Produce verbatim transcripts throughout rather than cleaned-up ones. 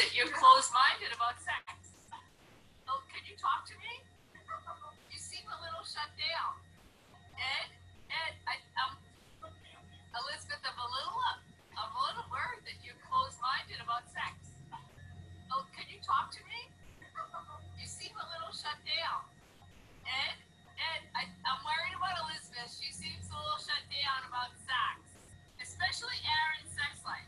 that you're closed-minded about sex. Oh, can you talk to me? You seem a little shut down. Ed, Ed, I, um, Elizabeth, I'm a little, I'm a little worried that you're closed-minded about sex. Oh, can you talk to me? You seem a little shut down. Ed, Ed, I, I'm worried about Elizabeth. She seems a little shut down about sex, especially Aaron's sex life.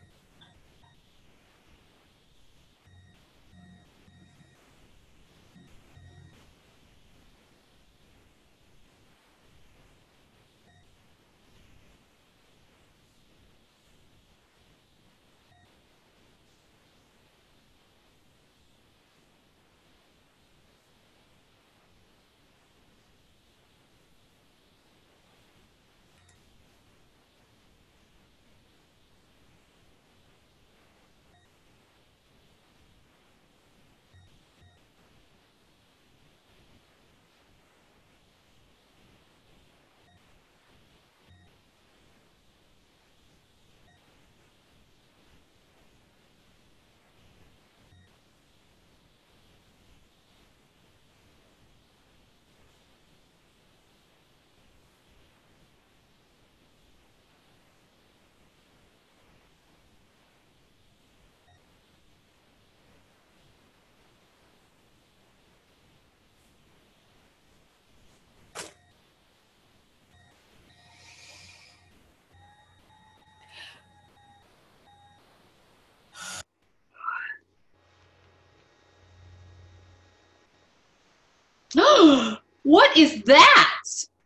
What is that?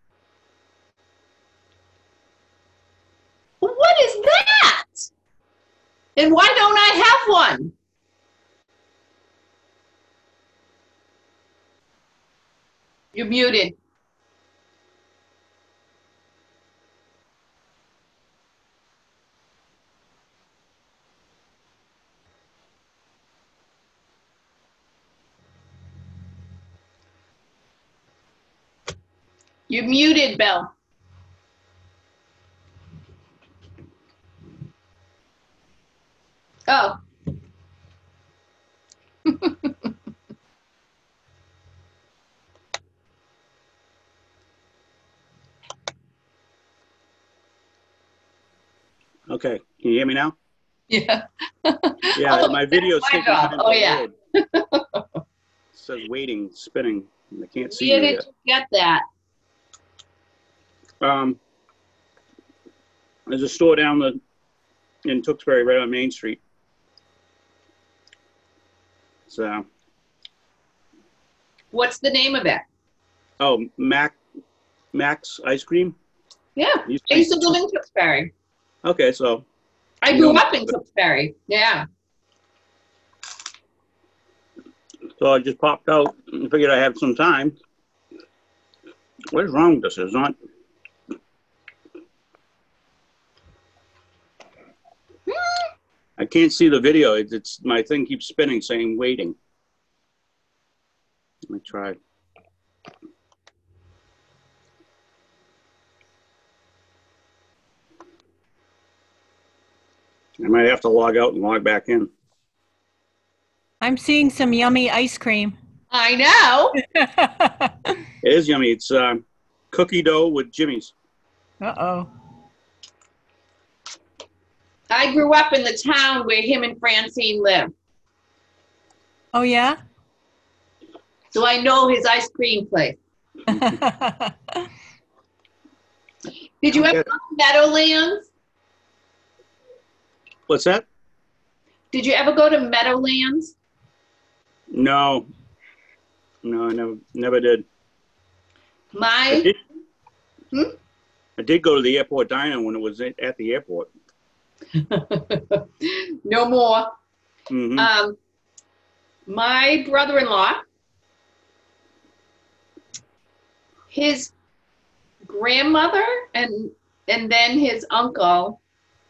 What is that? And why don't I have one? You're muted. You're muted, Belle. Oh. Okay, can you hear me now? Yeah. Yeah, Oh, my video my job. Oh, yeah. It says waiting, spinning. I can't see Where you did yet. you get that? Um, there's a store down the in Tewksbury, right on Main Street. So. What's the name of it? Oh, Mac, Max Ice Cream. Yeah, You I used to live in Tewksbury. Okay, so. I grew up in Tewksbury. Yeah. So I just popped out and figured I had some time. What is wrong with this? It's not. I can't see the video. It's, it's my thing keeps spinning, saying waiting. Let me try. I might have to log out and log back in. I'm seeing some yummy ice cream. I know. It is yummy. It's uh, cookie dough with Jimmy's. Uh-oh. I grew up in the town where him and Francine live. Oh, yeah? So I know his ice cream place. Did you ever go to Meadowlands? What's that? Did you ever go to Meadowlands? No. No, I never, never did. My? I did, hmm? I did go to the airport diner when it was at the airport. No more. Mm-hmm. Um, my brother-in-law, his grandmother and and then his uncle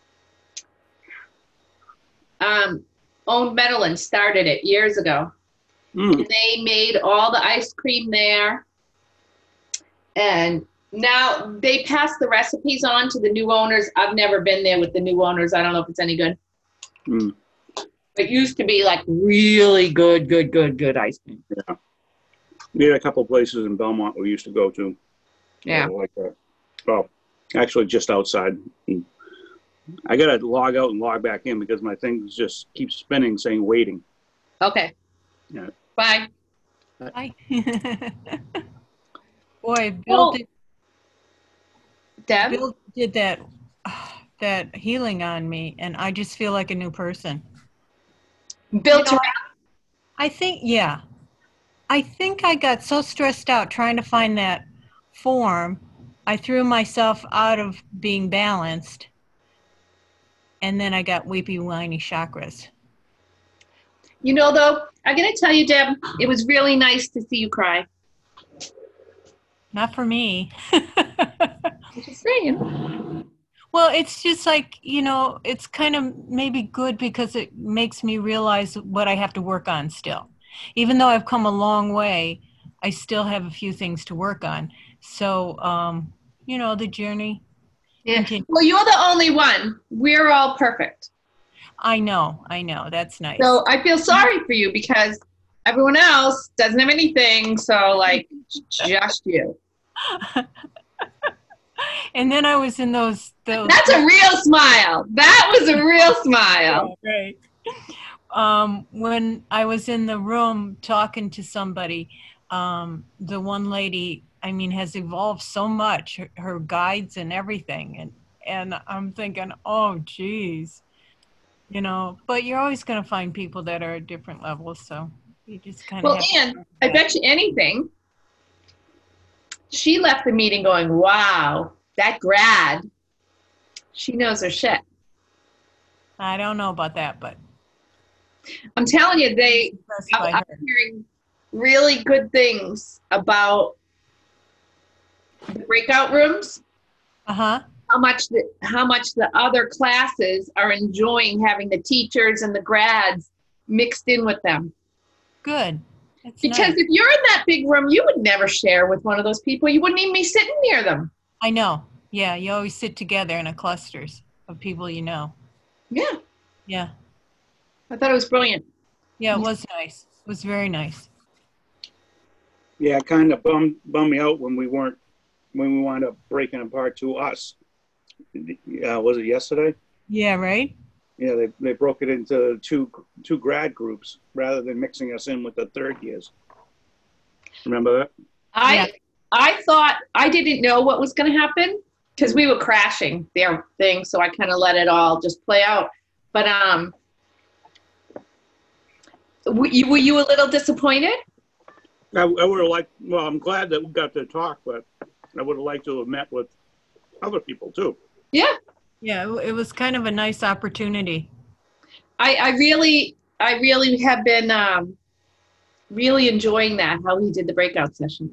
um, owned Meadowlands, started it years ago. Mm. And they made all the ice cream there. And now they passed the recipes on to the new owners. I've never been there with the new owners. I don't know if it's any good. Mm. It used to be like really good, good, good, good ice cream. We had a couple places in Belmont we used to go to. Yeah. Uh, Like that. Well, actually just outside. I gotta log out and log back in because my things just keep spinning saying waiting. Okay. Yeah. Bye. Hi. Boy, Bill Well, did, Deb? Bill did that, that healing on me, and I just feel like a new person. Bill You know, Terrell? I think, yeah. I think I got so stressed out trying to find that form, I threw myself out of being balanced, and then I got weepy, whiny chakras. You know, though, I'm going to tell you, Deb, it was really nice to see you cry. Not for me. I'm just saying. Well, it's just like, you know, it's kind of maybe good because it makes me realize what I have to work on still. Even though I've come a long way, I still have a few things to work on. So, um, you know, the journey. Yeah. Continue. Well, you're the only one. We're all perfect. I know, I know. That's nice. So I feel sorry for you because everyone else doesn't have anything. So, like, just you. And then I was in those, those. That's a real smile. That was a real smile. Right. Um, when I was in the room talking to somebody, um, the one lady, I mean, has evolved so much, her, her guides and everything. And, and I'm thinking, oh, geez, you know, but you're always going to find people that are at different levels. So you just kind of Well, and I bet you anything, she left the meeting going, wow, that grad, she knows her shit. I don't know about that, but I'm telling you, they, impressed by I'm her. hearing really good things about the breakout rooms, Uh-huh. how much the, how much the other classes are enjoying having the teachers and the grads mixed in with them. Good. That's Because nice. if you're in that big room, you would never share with one of those people. You wouldn't even be sitting near them. I know. Yeah, you always sit together in a clusters of people you know. Yeah, Yeah. I thought it was brilliant. Yeah, it was nice. It was very nice. Yeah, it kind of bummed, bummed me out when we weren't, when we wound up breaking apart to us. Uh, was it yesterday? Yeah, right? Yeah, they, they broke it into two two grad groups rather than mixing us in with the third years. Remember that? I Yeah. I thought I didn't know what was going to happen because we were crashing their thing, so I kind of let it all just play out. But um, were you, were you a little disappointed? I, I would have liked, well, I'm glad that we got to talk, but I would have liked to have met with other people too. Yeah, Yeah, it, it was kind of a nice opportunity. I, I really I really have been um, really enjoying that, how he did the breakout sessions.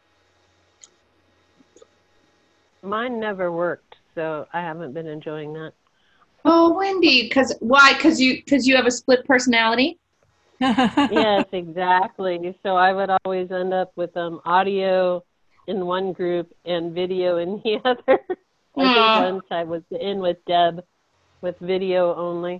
Mine never worked, so I haven't been enjoying that. Oh, Wendy, because why? Because you because you have a split personality. Yes, exactly. So I would always end up with um, audio in one group and video in the other. I think Aw. once I was in with Deb with video only.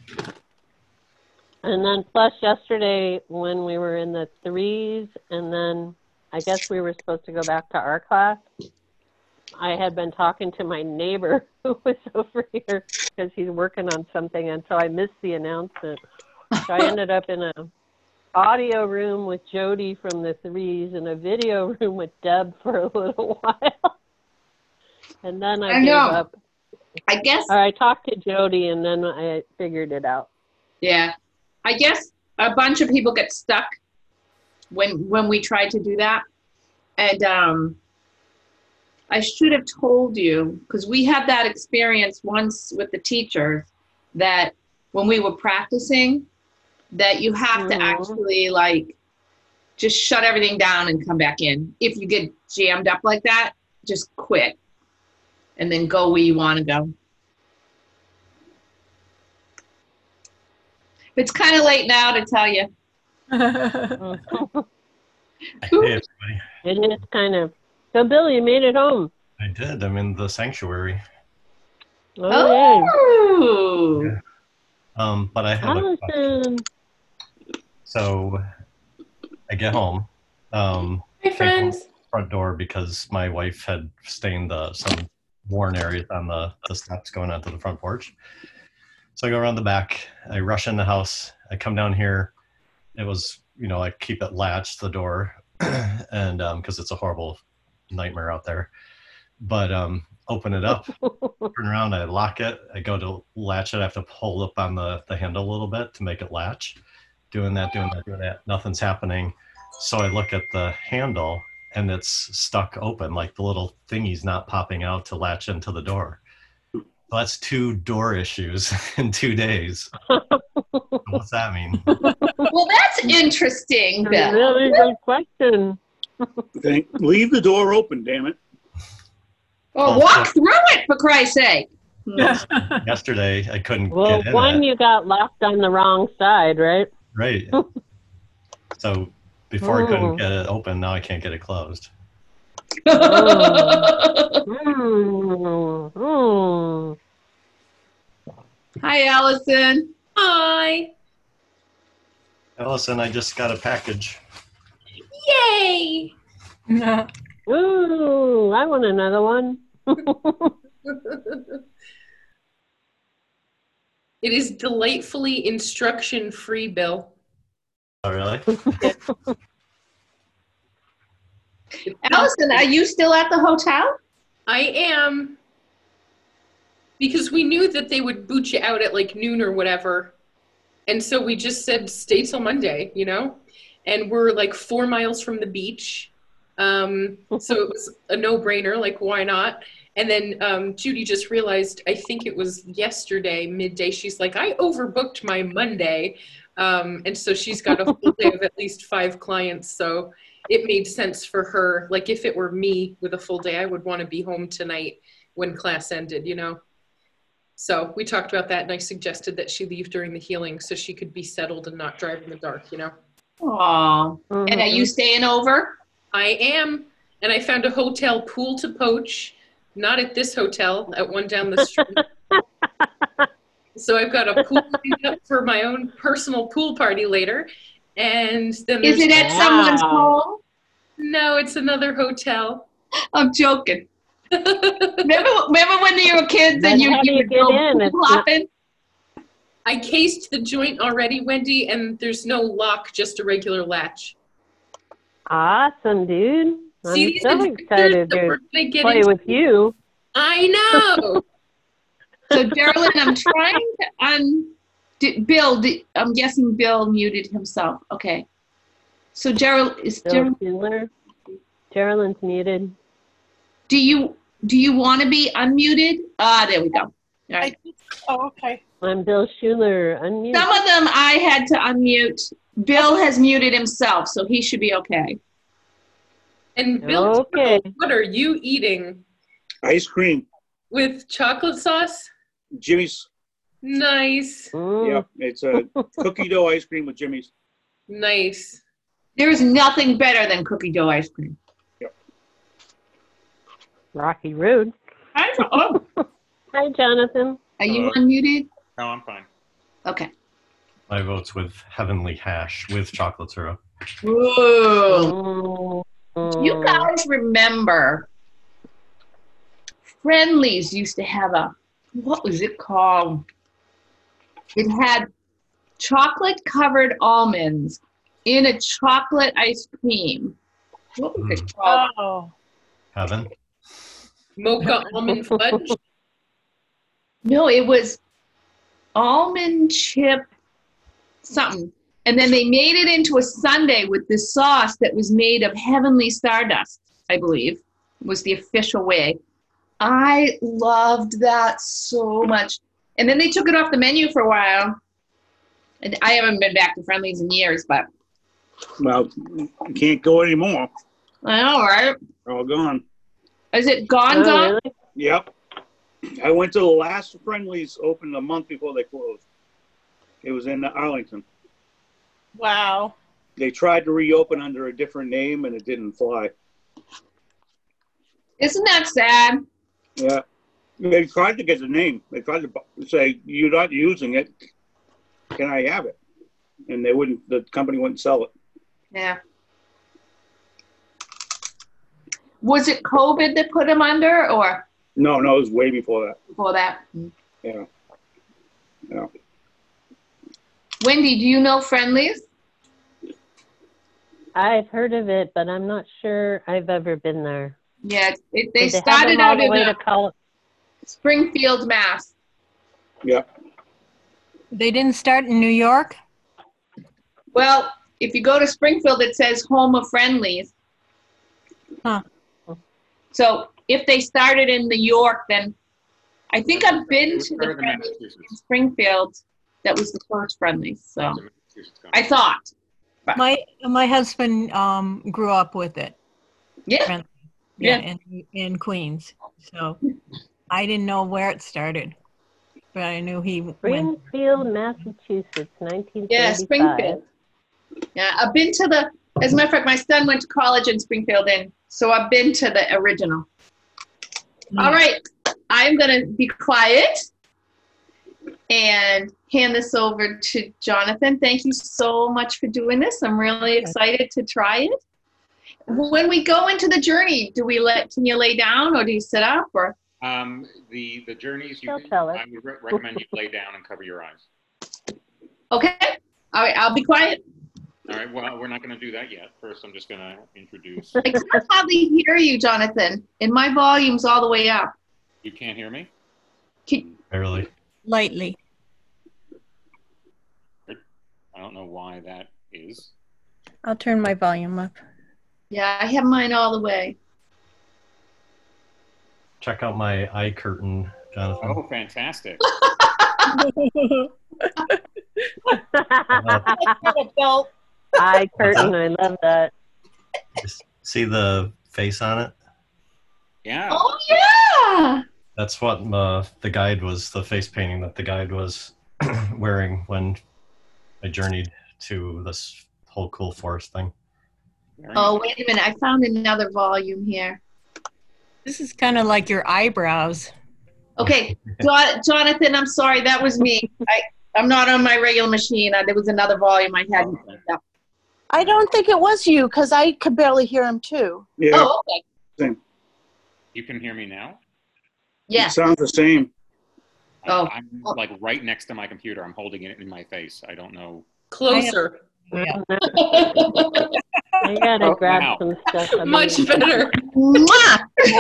And then plus yesterday when we were in the threes, and then I guess we were supposed to go back to our class, I had been talking to my neighbor who was over here because he's working on something, and so I missed the announcement. So I ended up in a audio room with Jody from the threes and a video room with Deb for a little while. And then I, I gave know. up. I guess Or I talked to Jody and then I figured it out. yeah. I guess a bunch of people get stuck when when we try to do that, and um, I should have told you because we had that experience once with the teachers that when we were practicing, that you have to Mhm. actually like just shut everything down and come back in. If you get jammed up like that, just quit and then go where you want to go. It's kind of late now to tell you. Hey, everybody. It is kind of. So, Bill, you made it home. I did. I'm in the sanctuary. Oh, Oh, Yeah. Um, but I have a question. Allison. So I get home. Um, Hey, can't go out friends. the front door because my wife had stained the some worn areas on the, the steps going onto the front porch. So I go around the back. I rush in the house. I come down here. It was, you know, I keep it latched, the door, and um, because it's a horrible nightmare out there. But um, open it up, turn around, I lock it. I go to latch it. I have to hold up on the, the handle a little bit to make it latch. Doing that, doing that, doing that. Nothing's happening. So I look at the handle and it's stuck open. Like the little thingy's not popping out to latch into the door. So that's two door issues in two days. What's that mean? Well, that's interesting, Bill. Really good question. Okay, leave the door open, damn it. Or Oh, walk so- through it, for Christ's sake. Yesterday, I couldn't Well, get in one, it. you got locked on the wrong side, right? Right. So before I Oh. couldn't get it open, now I can't get it closed. Mm, mm. Hi, Allison. Hi. Allison, I just got a package. Yay. Ooh, I want another one. It is delightfully instruction-free, Bill. Oh, really? Allison, are you still at the hotel? I am. Because we knew that they would boot you out at like noon or whatever. And so we just said, stay till Monday, you know? And we're like four miles from the beach. Um, so it was a no-brainer, like why not? And then um, Judy just realized, I think it was yesterday, midday, she's like, I overbooked my Monday. Um, and so she's got a full day of at least five clients. So it made sense for her. Like if it were me with a full day, I would want to be home tonight when class ended, you know? So we talked about that and I suggested that she leave during the healing so she could be settled and not drive in the dark, you know? Aw. And are you staying over? I am. And I found a hotel pool to poach, not at this hotel, at one down the street. So I've got a pool lined up for my own personal pool party later. And then Is there's it at someone's Wow. home? no, it's another hotel. I'm joking. Remember, remember when you were kids Then and you, how do you you would get go in? It's pool not- hopping? I cased the joint already, Wendy, and there's no lock, just a regular latch. Awesome, dude. I'm See, these so adventures excited that to we're gonna get play into. with you. I know. So, Geraldine, I'm trying to un. Did, Bill, did, I'm guessing Bill muted himself. Okay. So, Gerald, is Bill Gerald, Schindler. Geraldine's muted. do you do you want to be unmuted? Ah, there we go. All right. Oh, okay. I'm Bill Schuler. Unmute. Some of them I had to unmute. Bill has muted himself, so he should be okay. And Bill, Okay. what are you eating? Ice cream. With chocolate sauce? Jimmy's. Nice. Mm. Yep, it's a cookie dough ice cream with Jimmy's. Nice. There is nothing better than cookie dough ice cream. Rocky Road. I, oh, Hi, Jonathan. are you Hello. unmuted? No, I'm fine. Okay. My vote's with Heavenly Hash with chocolate syrup. Whoa. Mm. You guys remember Friendlies used to have a, what was it called? It had chocolate covered almonds in a chocolate ice cream. What was it called? Oh. Heaven? Mocha almond fudge. No, it was almond chip something. And then they made it into a sundae with this sauce that was made of heavenly stardust, I believe, was the official way. I loved that so much. And then they took it off the menu for a while. And I haven't been back to Friendlies in years, but Well, you can't go anymore. I know, right? They're all gone. Is it gone, Oh, gone? really? Yep. I went to the last Friendlies opened a month before they closed. It was in Arlington. Wow. They tried to reopen under a different name and it didn't fly. Isn't that sad? Yeah. They tried to get the name. They tried to say, you're not using it. can I have it? And they wouldn't, the company wouldn't sell it. Yeah. Was it COVID that put him under, or No, no, it was way before that. before that? Yeah. Yeah. Wendy, do you know Friendlies? I've heard of it, but I'm not sure I've ever been there. Yeah, it, they Did they have started them all out the in way uh, to Col- Springfield, Mass. Yeah. They didn't start in New York? Well, if you go to Springfield, it says Home of Friendlies. Huh. So if they started in New York, then I think I've been to the Further than Friendlies in Massachusetts. Springfield. That was the first Friendlies. So Further than Massachusetts. I thought. My my husband um, grew up with it. Yeah. Friendly. Yeah, Yeah. in, in Queens. So I didn't know where it started, but I knew he went. Springfield, Massachusetts, nineteen seventy-five. Yeah, Springfield. Yeah, I've been to the, as a matter of fact, my son went to college in Springfield, and so I've been to the original. All right, I'm going to be quiet and hand this over to Jonathan. Thank you so much for doing this. I'm really excited to try it. When we go into the journey, do we let, can you lay down or do you sit up or? Um, the, the journeys, you, They'll tell us. I would re- recommend you lay down and cover your eyes. Okay, all right, I'll be quiet. All right, well, we're not going to do that yet. First, I'm just going to introduce. I can't hardly hear you, Jonathan, and my volume's all the way up. You can't hear me? Can, Barely. Lightly. I don't know why that is. I'll turn my volume up. yeah, I have mine all the way. Check out my eye curtain, Jonathan. Oh, fantastic. Eye curtain, I love that. Just see the face on it? Yeah. Oh, yeah. That's what uh, the guide was, the face painting that the guide was wearing when I journeyed to this whole cool forest thing. Very Oh, nice. wait a minute. I found another volume here. This is kind of like your eyebrows. Okay, Jo- Jonathan, I'm sorry. That was me. I, I'm not on my regular machine. Uh, there was another volume I hadn't. Okay. Yeah. I don't think it was you because I could barely hear him too. Yeah. Oh, okay. You can hear me now? Yeah. It sounds the same. I- Oh. I'm like right next to my computer. I'm holding it in my face. I don't know. Closer. Yeah. I gotta Oh, grab wow. some stuff. I mean, Much better. Mwah!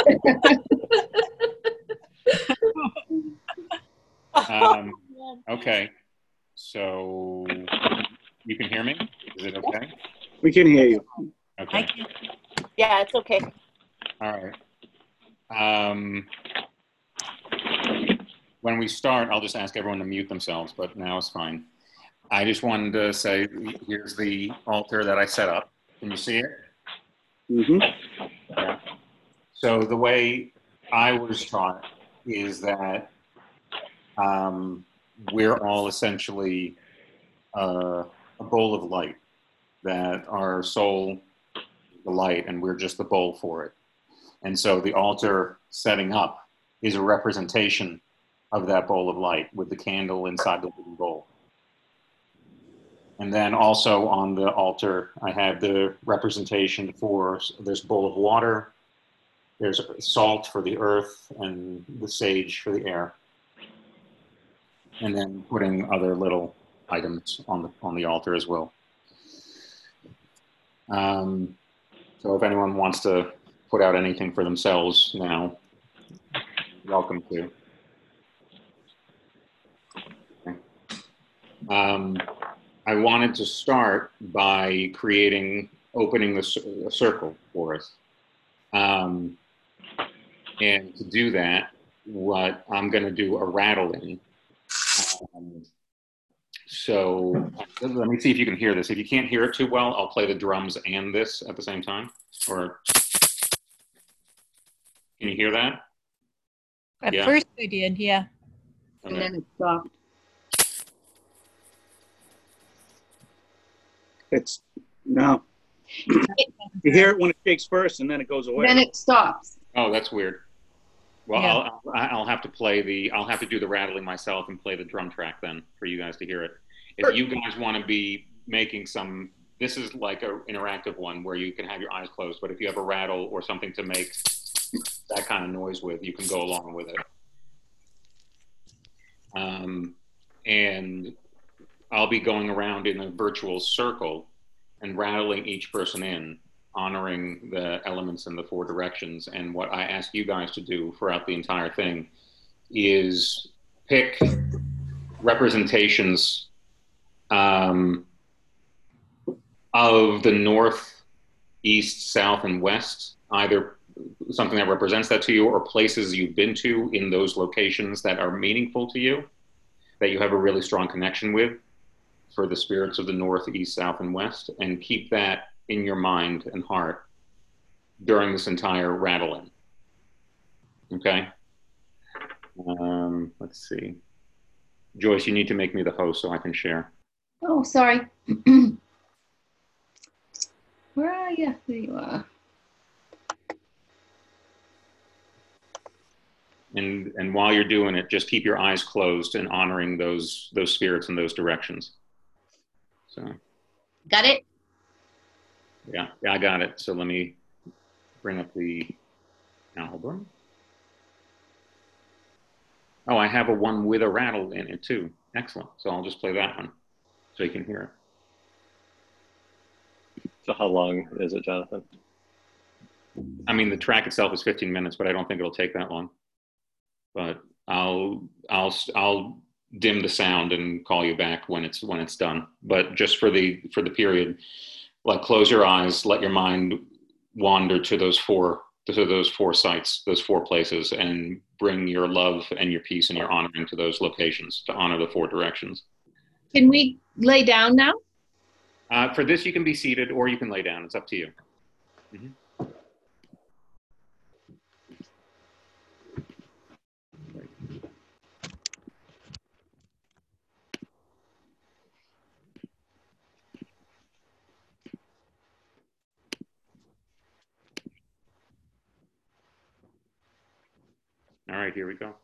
Um, okay. So you can hear me? Is it okay? We can hear you. I Okay. can Yeah, it's okay. All right. Um, when we start, I'll just ask everyone to mute themselves, but now it's fine. I just wanted to say, here's the altar that I set up. Can you see it? Mm-hmm. Yeah. So the way I was taught is that um, we're all essentially uh, a bowl of light, that our soul is the light and we're just the bowl for it. And so the altar setting up is a representation of that bowl of light with the candle inside the living bowl. And then also on the altar, I have the representation for this bowl of water. There's salt for the earth and the sage for the air. And then putting other little items on the, on the altar as well. Um, so if anyone wants to put out anything for themselves now, welcome to. Okay. Um, I wanted to start by creating, opening the, a circle for us. Um, and to do that, what I'm going to do a rattling. Um, so let me see if you can hear this. If you can't hear it too well, I'll play the drums and this at the same time. Or can you hear that? At Yeah. first I did, yeah. And Okay. then it stopped. It's, no. You hear it when it shakes first and then it goes away. Then it stops. Oh, that's weird. Well, Yeah. I'll, I'll have to play the, I'll have to do the rattling myself and play the drum track then for you guys to hear it. If you guys want to be making some, this is like an interactive one where you can have your eyes closed, but if you have a rattle or something to make that kind of noise with, you can go along with it. Um, and I'll be going around in a virtual circle and rattling each person in, honoring the elements in the four directions. And what I ask you guys to do throughout the entire thing is pick representations um, of the north, east, south, and west, either something that represents that to you or places you've been to in those locations that are meaningful to you, that you have a really strong connection with for the spirits of the north, east, south, and west, and keep that in your mind and heart during this entire rattling. Okay? Um, let's see. Joyce, you need to make me the host so I can share. Oh, sorry. Where are you? There you are. And and while you're doing it, just keep your eyes closed and honoring those those spirits in those directions. So. Got it? Yeah, yeah, I got it. So let me bring up the album. Oh, I have a one with a rattle in it too. Excellent. So I'll just play that one so you can hear it. So how long is it, Jonathan? I mean, the track itself is fifteen minutes, but I don't think it'll take that long. But I'll I'll I'll dim the sound and call you back when it's when it's done. But just for the for the period, like close your eyes, let your mind wander to those four to those four sites, those four places, and bring your love and your peace and your honoring to those locations to honor the four directions. Can we lay down now? Uh, for this, you can be seated or you can lay down. It's up to you. Mm-hmm. All right, here we go.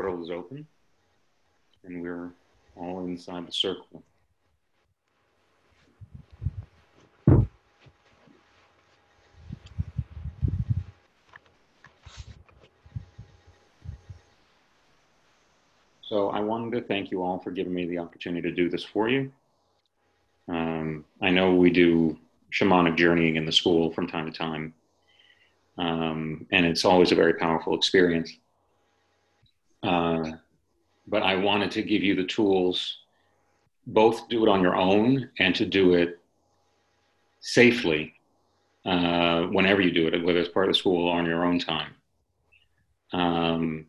portal is open, and we're all inside the circle. So I wanted to thank you all for giving me the opportunity to do this for you. Um, I know we do shamanic journeying in the school from time to time, um, and it's always a very powerful experience. Uh, but I wanted to give you the tools, both do it on your own and to do it safely uh, whenever you do it, whether it's part of the school or on your own time. Um,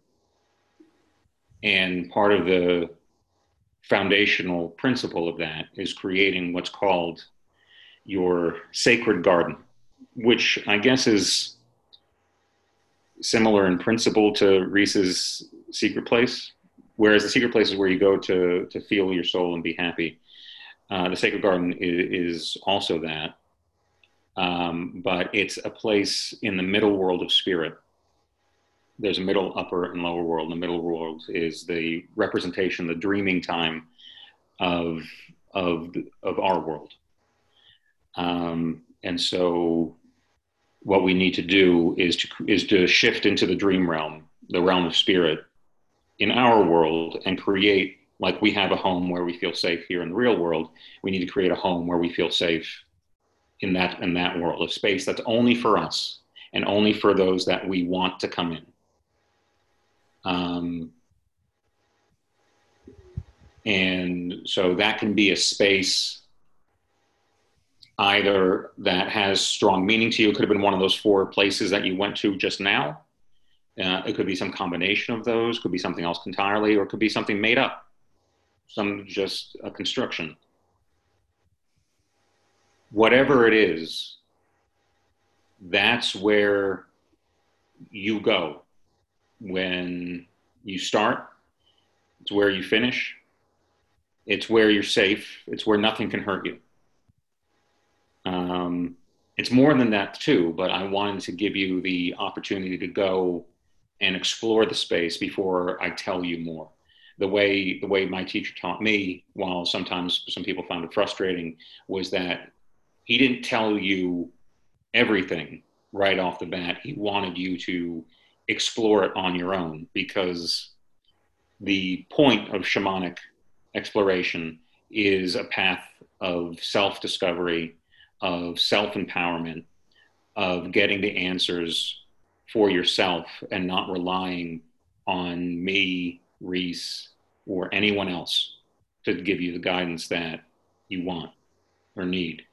And part of the foundational principle of that is creating what's called your sacred garden, which I guess is similar in principle to Reese's secret place. Whereas the secret place is where you go to, to feel your soul and be happy. Uh, the sacred garden is, is also that. Um, but it's a place in the middle world of spirit. There's a middle, upper, and lower world. The middle world is the representation, the dreaming time of of of our world. Um, and so, what we need to do is to is to shift into the dream realm, the realm of spirit, in our world, and create, like we have a home where we feel safe here in the real world. We need to create a home where we feel safe in that in that world, a space that's only for us and only for those that we want to come in. Um, and so that can be a space either that has strong meaning to you. It could have been one of those four places that you went to just now. Uh, it could be some combination of those, could be something else entirely, or it could be something made up, some just a construction. Whatever it is, that's where you go. When you start, it's where you finish. It's where you're safe. It's where nothing can hurt you. Um, it's more than that too, but I wanted to give you the opportunity to go and explore the space before I tell you more. The way, the way my teacher taught me, while sometimes some people found it frustrating, was that he didn't tell you everything right off the bat. He wanted you to explore it on your own, because the point of shamanic exploration is a path of self-discovery, of self-empowerment, of getting the answers for yourself and not relying on me, Reese, or anyone else to give you the guidance that you want or need.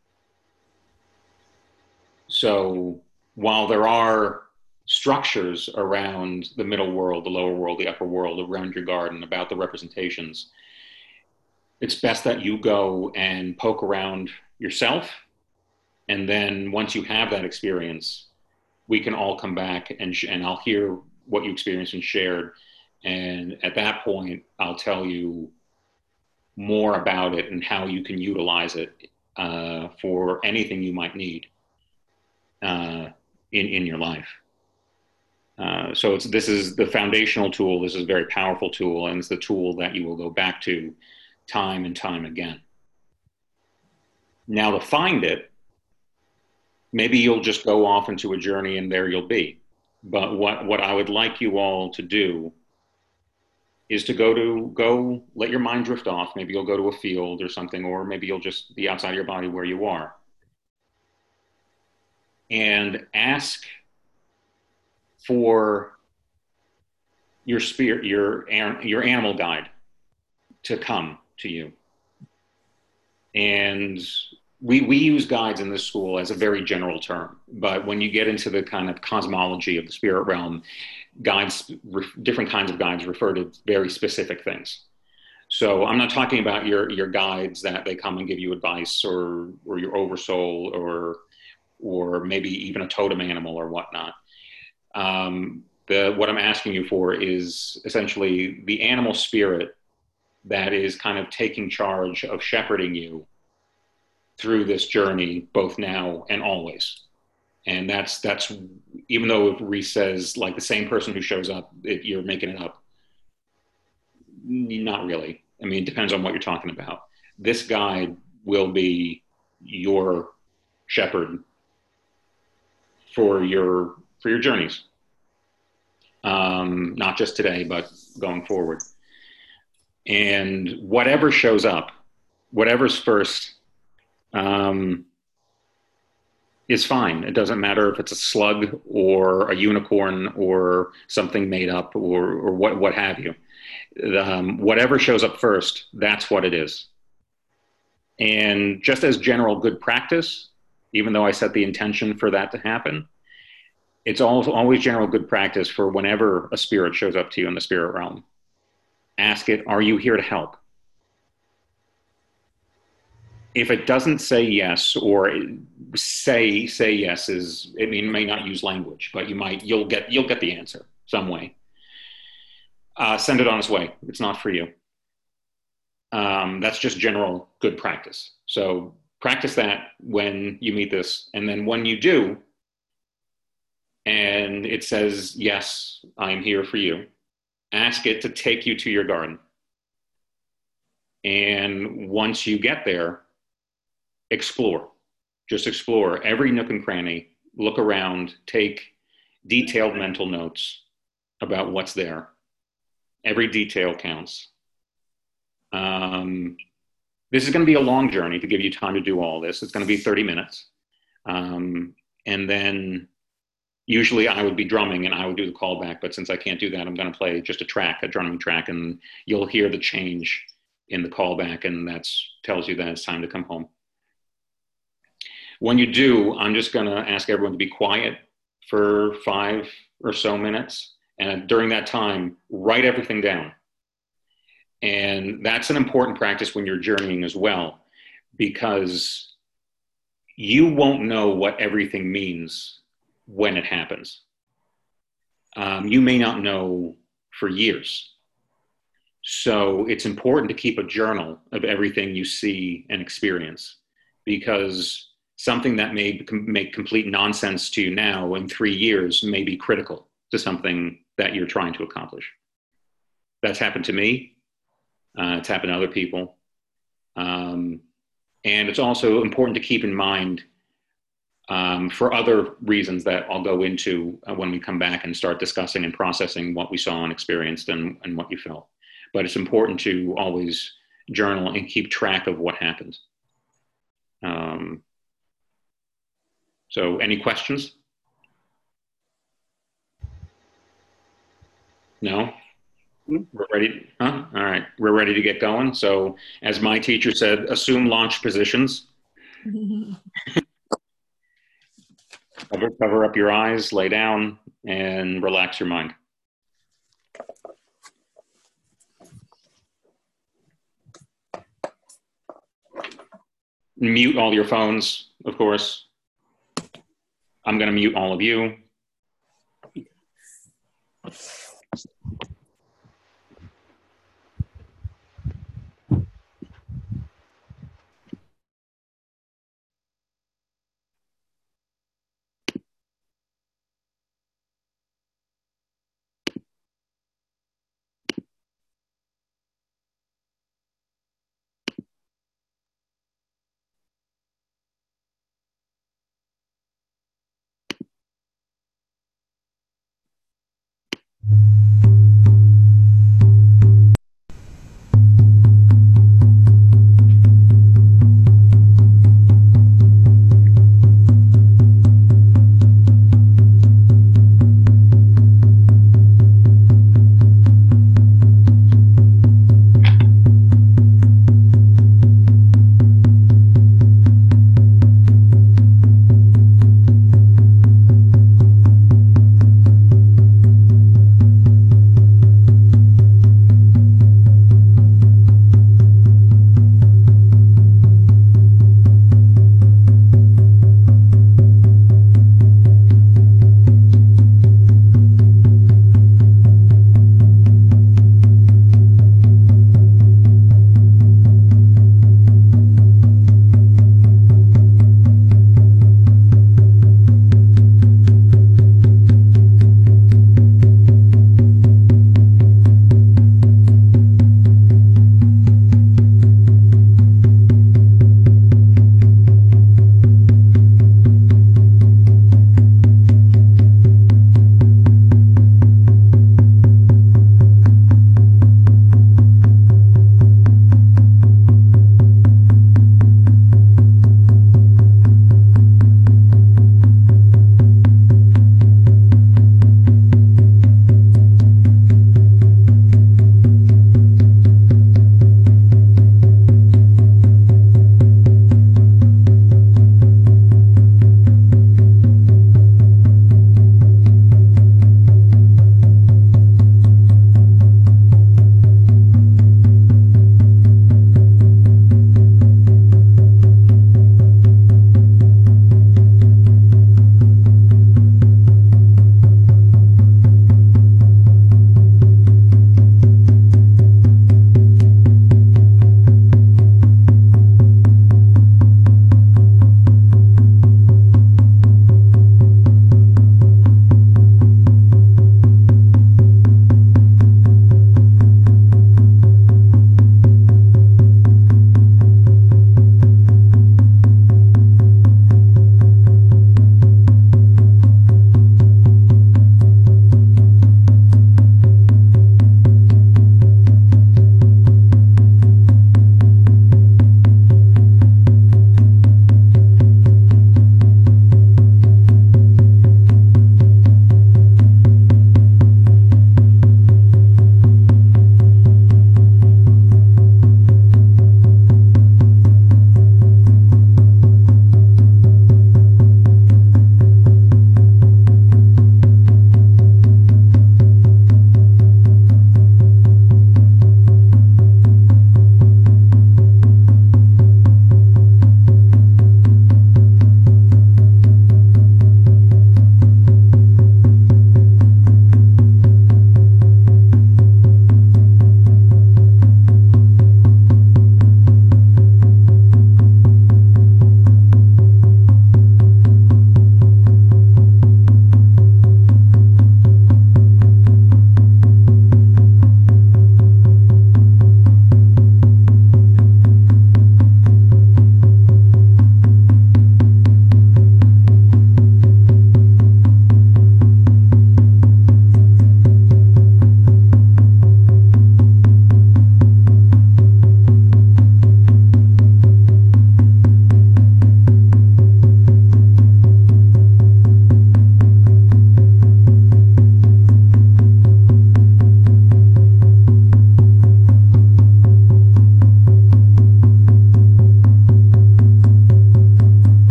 So while there are structures around the middle world, the lower world, the upper world, around your garden, about the representations, it's best that you go and poke around yourself. And then once you have that experience, we can all come back and, sh- and I'll hear what you experienced and shared. And at that point, I'll tell you more about it and how you can utilize it uh, for anything you might need uh, in, in your life. Uh, so it's, this is the foundational tool. This is a very powerful tool, and it's the tool that you will go back to time and time again. Now, to find it, maybe you'll just go off into a journey and there you'll be. But what, what I would like you all to do is to go to, go let your mind drift off. Maybe you'll go to a field or something, or maybe you'll just be outside your body where you are. And ask for your spirit, your, your animal guide to come to you. And we, we use guides in this school as a very general term, but when you get into the kind of cosmology of the spirit realm, guides, different kinds of guides refer to very specific things. So I'm not talking about your, your guides that they come and give you advice, or, or your oversoul, or, or maybe even a totem animal or whatnot. Um, the, what I'm asking you for is essentially the animal spirit that is kind of taking charge of shepherding you through this journey, both now and always. And that's, that's even though Reese says, like, the same person who shows up, it, you're making it up. Not really. I mean, it depends on what you're talking about. This guide will be your shepherd for your for your journeys, um, not just today, but going forward. And whatever shows up, whatever's first, um, is fine. It doesn't matter if it's a slug or a unicorn or something made up or or what what have you. Um, whatever shows up first, that's what it is. And just as general good practice, even though I set the intention for that to happen, it's always, always general good practice for whenever a spirit shows up to you in the spirit realm. Ask it, are you here to help? If it doesn't say yes, or say say yes is, I mean, it may not use language, but you might, you'll get, you'll get the answer some way. Uh, send it on its way. It's not for you. Um, that's just general good practice. So practice that when you meet this. And then when you do, and it says, yes, I'm here for you, ask it to take you to your garden. And once you get there, explore. Just explore every nook and cranny, look around, take detailed mental notes about what's there. Every detail counts. Um, this is going to be a long journey to give you time to do all this. It's going to be thirty minutes. Um, and then usually I would be drumming and I would do the callback, but since I can't do that, I'm going to play just a track, a drumming track, and you'll hear the change in the callback, and that tells you that it's time to come home. When you do, I'm just going to ask everyone to be quiet for five or so minutes. And during that time, write everything down. And that's an important practice when you're journeying as well, because you won't know what everything means when it happens. Um, you may not know for years. So it's important to keep a journal of everything you see and experience, because something that may make complete nonsense to you now in three years may be critical to something that you're trying to accomplish. That's happened to me. Uh, it's happened to other people. Um, and it's also important to keep in mind um, for other reasons that I'll go into uh, when we come back and start discussing and processing what we saw and experienced and, and what you felt. But it's important to always journal and keep track of what happened. Um, so any questions? No? We're ready, huh? All right, we're ready to get going. So as my teacher said, assume launch positions. cover, cover up your eyes, lay down, and relax your mind. Mute all your phones, of course. I'm gonna mute all of you.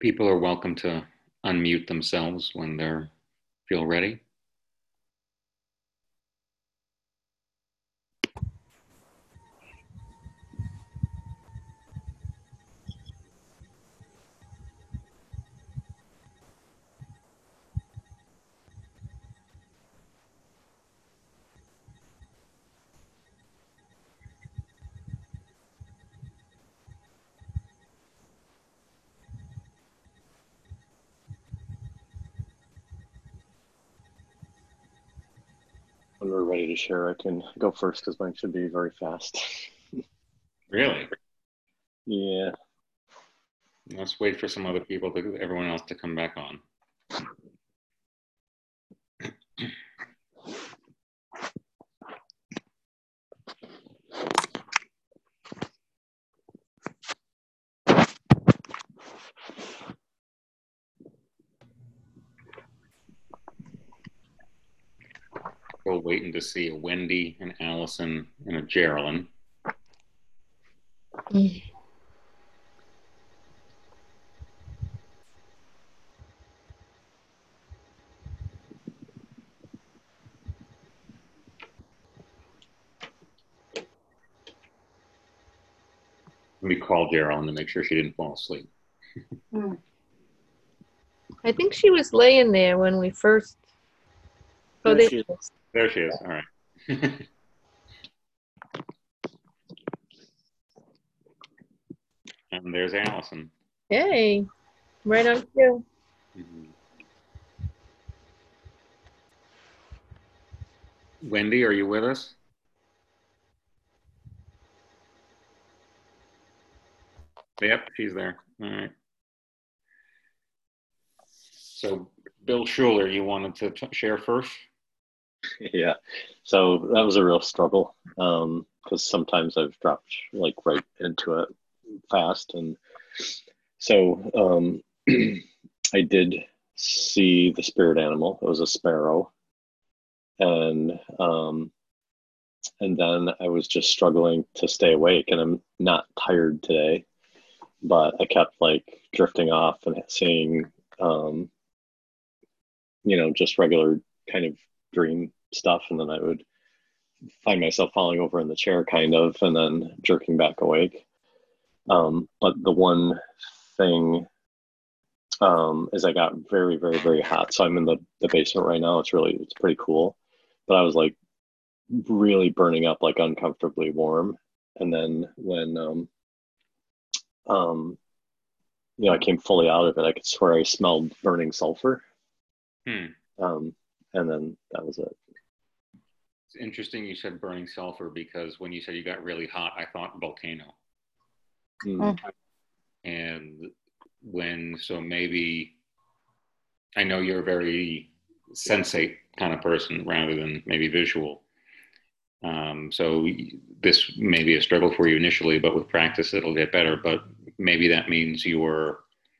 People are welcome to unmute themselves when they're feel ready. When we're ready to share, I can go first because mine should be very fast. Really? Yeah. Let's wait for some other people, to everyone else to come back on. Still waiting to see a Wendy, an Allison, and a Geraldine. Mm. Let me call Geraldine to make sure she didn't fall asleep. I think she was laying there when we first. Oh, There there she she is. There she is. All right. And there's Allison. Hey, right on cue. Mhm. Wendy, are you with us? Yep, she's there. All right. So, Bill Schuler, you wanted to t- share first? Yeah. So that was a real struggle um, because sometimes I've dropped like right into it fast. And so um, I did see the spirit animal. It was a sparrow. And um, and then I was just struggling to stay awake. And I'm not tired today, but I kept like drifting off and seeing, um, you know, just regular kind of dream stuff. And then I would find myself falling over in the chair kind of, and then jerking back awake. Um, but the one thing um, is I got very, very, very hot. So I'm in the, the basement right now. It's really, it's pretty cool. But I was like really burning up, like uncomfortably warm. And then when, um, um, you know, I came fully out of it, I could swear I smelled burning sulfur. Hmm. Um, and then that was it. It's interesting you said burning sulfur, because when you said you got really hot, I thought volcano. Mm. And when, so maybe, I know you're a very sensate kind of person rather than maybe visual. Um, so this may be a struggle for you initially, but with practice it'll get better. But maybe that means your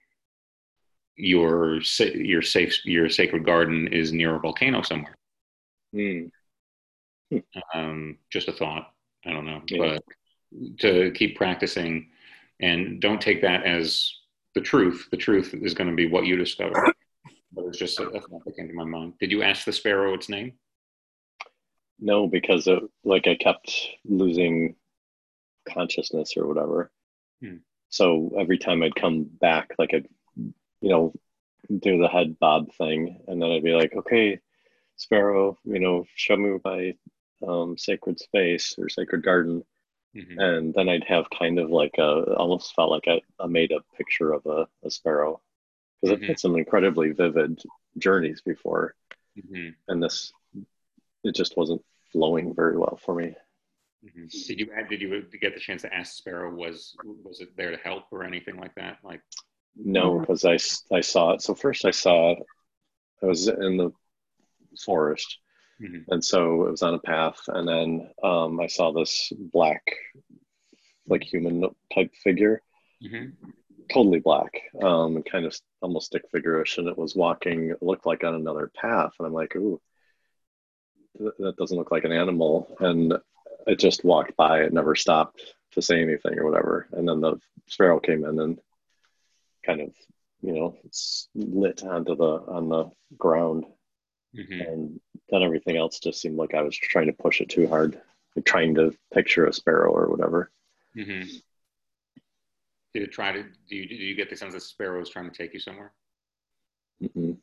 your your safe your sacred garden is near a volcano somewhere. Mm. Um, just a thought. I don't know, Yeah. but to keep practicing, and don't take that as the truth. The truth is going to be what you discover. But it's just a, a thought that came to my mind. Did you ask the sparrow its name? No, because it, like I kept losing consciousness or whatever. Hmm. So every time I'd come back, like I'd, you know, do the head bob thing, and then I'd be like, okay, sparrow, you know, show me my um, sacred space or sacred garden. Mm-hmm. And then I'd have kind of like a, almost felt like I, I made a picture of a, a sparrow, because Mm-hmm. I've had some incredibly vivid journeys before. Mm-hmm. And this, it just wasn't flowing very well for me. Mm-hmm. Did you did you get the chance to ask Sparrow, was was it there to help or anything like that? Like, No, because I, I saw it. So first I saw it, I was in the forest. mm-hmm. And so it was on a path. And then um, I saw this black, like human type figure, Mm-hmm. totally black, um, kind of almost stick figure-ish. And it was walking, it looked like on another path. And I'm like, ooh, th- that doesn't look like an animal. And it just walked by. It never stopped to say anything or whatever. And then the sparrow came in and kind of you know, it's lit onto the on the ground, Mm-hmm. and then everything else just seemed like I was trying to push it too hard, like trying to picture a sparrow or whatever. Mm-hmm. Did it try to? Do you do you get the sense that sparrow is trying to take you somewhere? Mm-mm.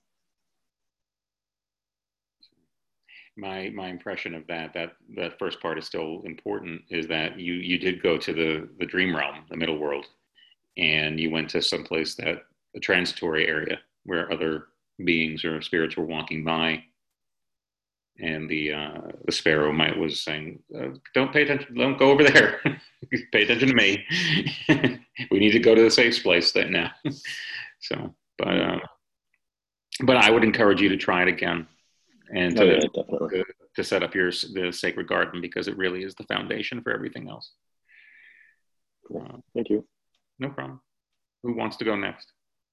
My my impression of that that that first part is still important. Is that you you did go to the the dream realm, the middle world, and you went to someplace that a transitory area where other beings or spirits were walking by, and the uh, the sparrow might was saying, uh, "Don't pay attention. Don't go over there. Pay attention to me. We need to go to the safe place that now." So, but uh, but I would encourage you to try it again, and Oh, to, yeah, definitely. to to set up your the sacred garden, because it really is the foundation for everything else. Cool. Uh, Thank you. no problem. Who wants to go next?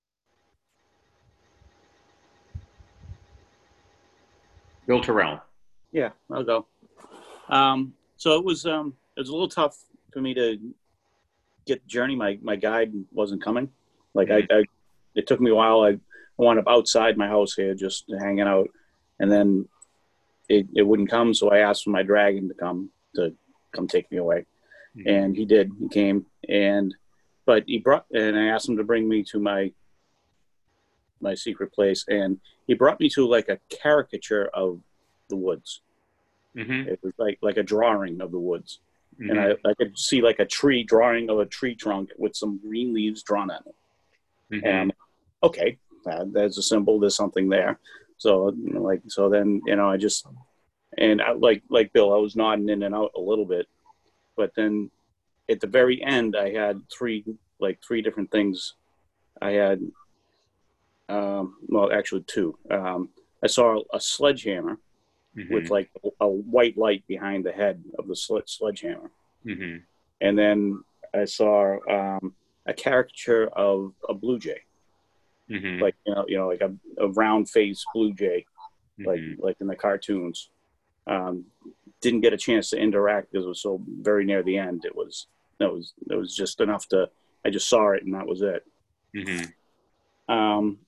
Bill Terrell. Yeah, I'll go. Um, so it was um, it was a little tough for me to get the journey. My my guide wasn't coming. Like I, I it took me a while. I wound up outside my house here, just hanging out, and then it, it wouldn't come. So I asked for my dragon to come to come take me away, Mm-hmm. and he did. He came, and but he brought, and I asked him to bring me to my my secret place, and he brought me to like a caricature of the woods. Mm-hmm. It was like like a drawing of the woods, Mm-hmm. and I, I could see like a tree drawing of a tree trunk with some green leaves drawn on it. Mm-hmm. And okay, uh, there's a symbol. There's something there. So you know, like so then you know I just and I, like like Bill, I was nodding in and out a little bit, but then at the very end I had three like three different things. I had um, well actually two. Um, I saw a sledgehammer. Mm-hmm. With like a white light behind the head of the sled- sledgehammer. Mm-hmm. And then I saw um, a caricature of a blue jay, Mm-hmm. like you know, you know, like a, a round-faced blue jay, like Mm-hmm. like in the cartoons. Um, didn't get a chance to interact because it was so very near the end. It was it was it was just enough to. I just saw it and that was it. Mm-hmm. Um,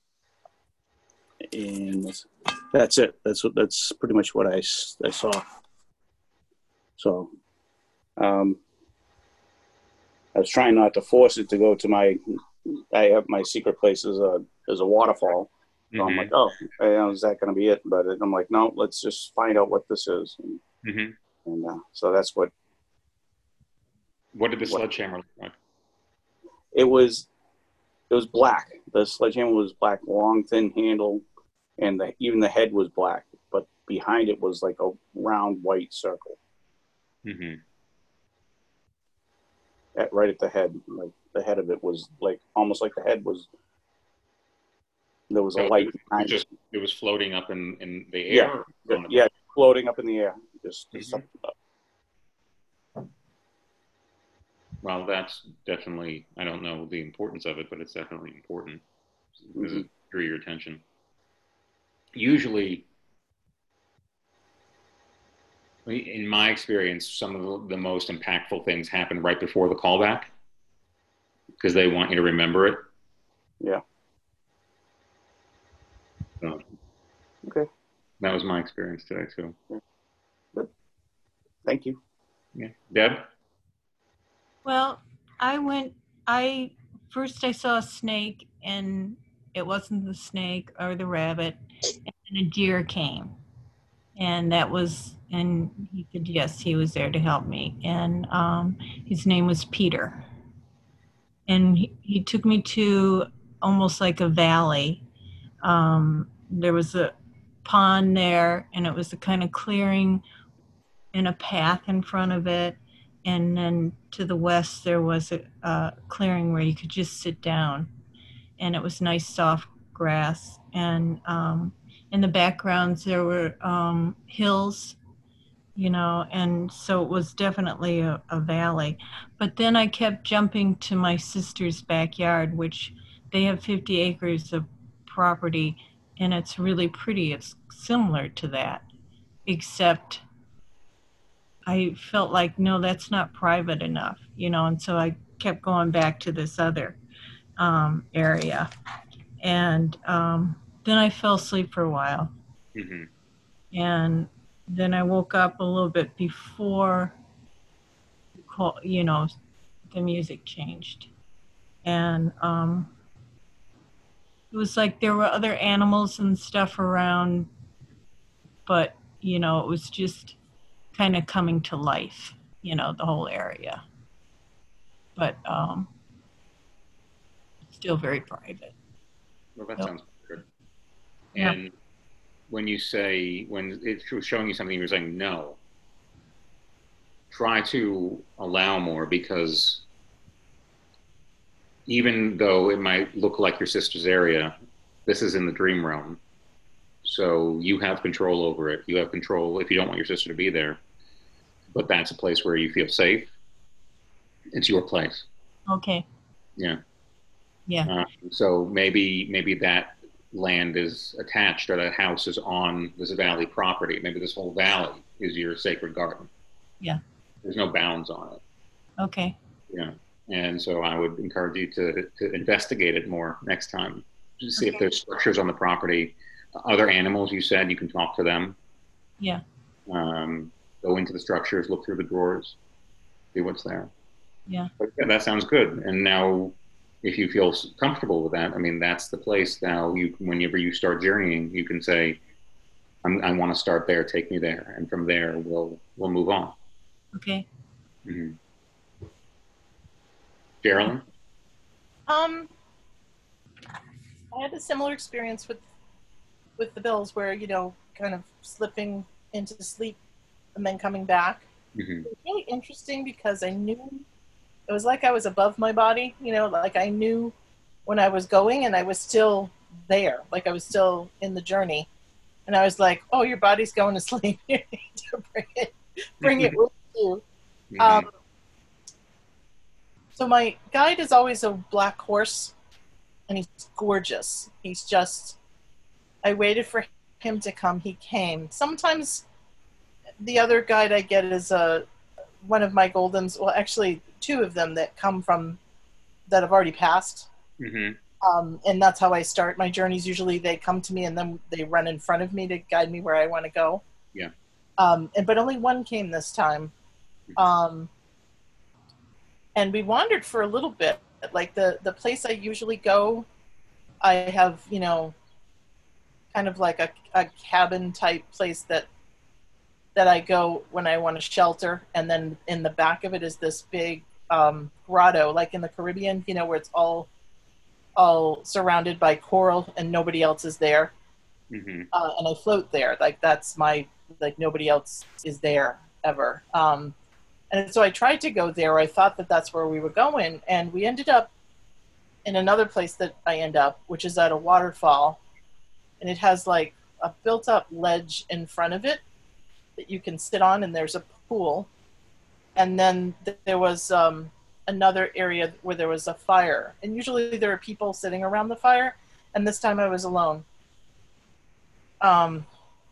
and that's it. That's what. That's pretty much what I, I saw. So, um, I was trying not to force it to go to my. I have my secret place as a as a waterfall. So I'm Mm-hmm. like, oh, you know, is that going to be it? But I'm like, no, let's just find out what this is. And, Mm-hmm. and uh, so that's what What did the What? sledgehammer look like? it was. It was black. The sledgehammer was black, long, thin handle, and the, even the head was black. But behind it was like a round white circle Mm-hmm. at, right at the head. Like the head of it was like almost like the head was. There was a So light it was behind just it. it was floating up in, in the air. Yeah, or on the- yeah, floating up in the air. Just, just Mhm. up. Well, that's definitely. I don't know the importance of it, but it's definitely important because Mhm. it drew your attention. Usually, in my experience, some of the, the most impactful things happen right before the callback because they want you to remember it. Yeah. So Okay. that was my experience today too. Thank you. Yeah, Deb. Well, I went, I, first I saw a snake and it wasn't the snake or the rabbit, and a deer came. And that was, and he said, yes, he was there to help me. And um, his name was Peter. And he, he took me to almost like a valley. Um, there was a pond there, and it was a kind of clearing and a path in front of it. And then to the west, there was a, a clearing where you could just sit down. And it was nice, soft grass. And um, in the backgrounds, there were um, hills, you know, and so it was definitely a, a valley. But then I kept jumping to my sister's backyard, which they have fifty acres of property, and it's really pretty. It's similar to that, except I felt like, no, that's not private enough, you know, and so I kept going back to this other um, area. And um, then I fell asleep for a while. Mm-hmm. And then I woke up a little bit before, you know, the music changed. And um, it was like there were other animals and stuff around, but, you know, it was just kind of coming to life, you know, the whole area. But um, still very private. Well, that So, sounds good. yeah. And when you say, when it was showing you something, you were saying no, try to allow more, because even though it might look like your sister's area, this is in the dream realm. So you have control over it. You have control if you don't want your sister to be there. But that's a place where you feel safe. It's your place. Okay. Yeah. Yeah. Uh, so maybe maybe that land is attached, or that house is on this valley property. Maybe this whole valley is your sacred garden. Yeah. There's no bounds on it. Okay. Yeah. And so I would encourage you to, to investigate it more next time, to see Okay. if there's structures on the property. Other animals, you said, you can talk to them. Yeah. Um, go into the structures, look through the drawers, see what's there. Yeah. But yeah, that sounds good. And now, if you feel comfortable with that, I mean, that's the place now. You, whenever you start journeying, you can say, I'm, I want to start there, take me there. And from there, we'll, we'll move on. Okay. Mm-hmm. Geraldine? Um, I had a similar experience with with the bills, where, you know, kind of slipping into sleep and then coming back. Mm-hmm. It was really interesting because I knew it was like I was above my body, you know, like I knew when I was going and I was still there, like I was still in the journey. And I was like, oh, your body's going to sleep. You need to bring it, bring it with you. Mm-hmm. Um, so my guide is always a black horse, and he's gorgeous. He's just, I waited for him to come. He came. Sometimes the other guide I get is a, one of my Goldens, well, actually two of them that come from, that have already passed. Mm-hmm. Um, and that's how I start my journeys. Usually they come to me and then they run in front of me to guide me where I want to go. Yeah. Um, and, but only one came this time. Um, and we wandered for a little bit. Like the, the place I usually go, I have, you know, kind of like a, a cabin type place that that I go when I want to shelter. And then in the back of it is this big um, grotto, like in the Caribbean, you know, where it's all all surrounded by coral and nobody else is there. Mm-hmm. Uh, and I float there. Like that's my, like nobody else is there ever. Um, and so I tried to go there. I thought that that's where we were going. And we ended up in another place that I end up, which is at a waterfall. And it has like a built up ledge in front of it that you can sit on, and there's a pool. And then th- there was um, another area where there was a fire. And usually there are people sitting around the fire. And this time I was alone. Um,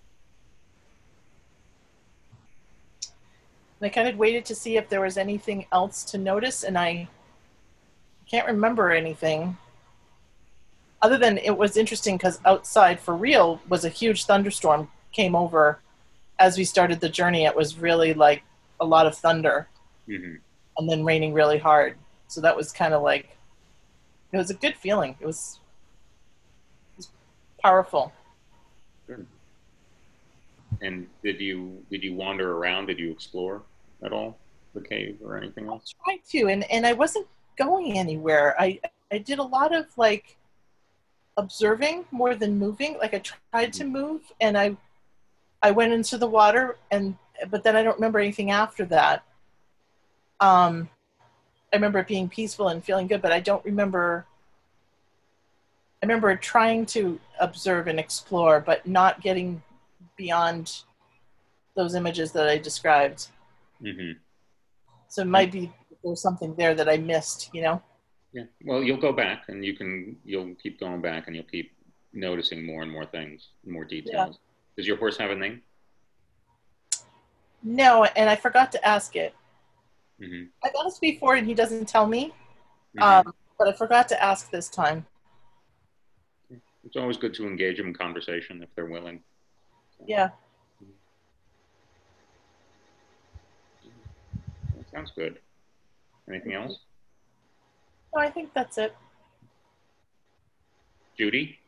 and I kind of waited to see if there was anything else to notice, and I can't remember anything. Other than it was interesting because outside for real was a huge thunderstorm came over as we started the journey. It was really like a lot of thunder. Mm-hmm. And then raining really hard. So that was kind of like, it was a good feeling. It was, it was powerful. Good. And did you did you wander around? Did you explore at all the cave or anything else? I tried to, and, and I wasn't going anywhere. I I did a lot of like observing more than moving. Like I tried to move, and I I went into the water, and but then I don't remember anything after that. Um, I remember it being peaceful and feeling good, but I don't remember. I remember trying to observe and explore, but not getting beyond those images that I described. Mm-hmm. So it might be there's something there that I missed, you know? Yeah. Well, you'll go back, and you can you'll keep going back, and you'll keep noticing more and more things, more details. Yeah. Does your horse have a name? No, and I forgot to ask it. Mm-hmm. I've asked before, and he doesn't tell me, Mm-hmm. um, but I forgot to ask this time. It's always good to engage them in conversation if they're willing. So, Yeah. that sounds good. Anything else? No, I think that's it. Judy?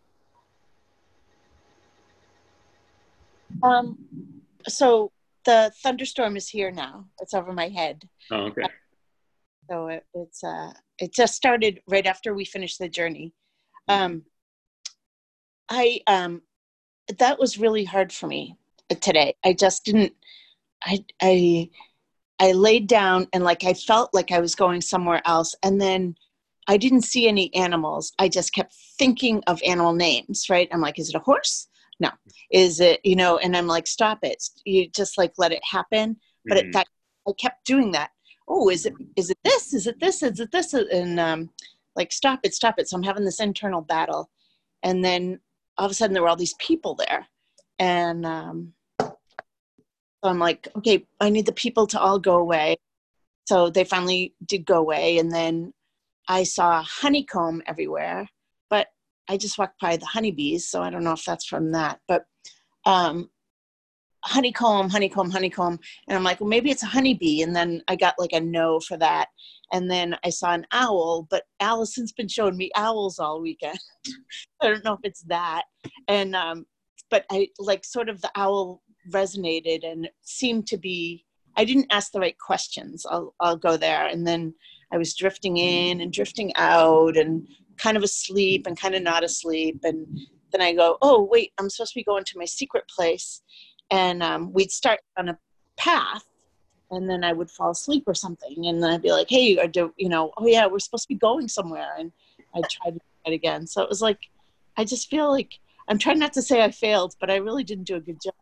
Um, so the thunderstorm is here now. It's over my head. Oh, okay. So it, it's uh, it just started right after we finished the journey. Um, I um, that was really hard for me today. I just didn't. I I I laid down and like I felt like I was going somewhere else, and then I didn't see any animals. I just kept thinking of animal names. Right? I'm like, is it a horse? No. Is it, you know? And I'm like, stop it. You just like let it happen. But Mhm. it, that I kept doing that. Oh, is it is it this? Is it this? Is it this? And um, like, stop it, stop it. So I'm having this internal battle, and then all of a sudden there were all these people there, and um, so I'm like, okay, I need the people to all go away. So they finally did go away, and then I saw honeycomb everywhere, but I just walked by the honeybees, so I don't know if that's from that, but um, honeycomb, honeycomb, honeycomb. And I'm like, well, maybe it's a honeybee. And then I got like a no for that. And then I saw an owl, but Allison's been showing me owls all weekend. I don't know if it's that. And, um, but I like sort of the owl resonated and seemed to be, I didn't ask the right questions. I'll, I'll go there. And then I was drifting in and drifting out and kind of asleep and kind of not asleep. And then I go, oh, wait, I'm supposed to be going to my secret place. And um, we'd start on a path, and then I would fall asleep or something. And then I'd be like, hey, or do, you know, oh, yeah, we're supposed to be going somewhere. And I'd try to do it again. So it was like, I just feel like, I'm trying not to say I failed, but I really didn't do a good job.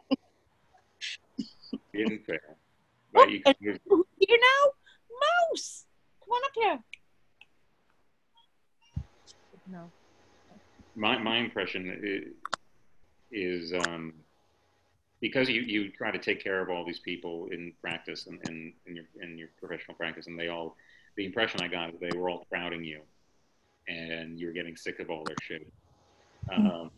You didn't fail. Oh, But you, and you- who's here now? Mouse! Come on up here. No. my, my impression is, is um, because you, you try to take care of all these people in practice and, and in your in your professional practice, and they all, the impression I got is they were all crowding you, and you're getting sick of all their shit. Um,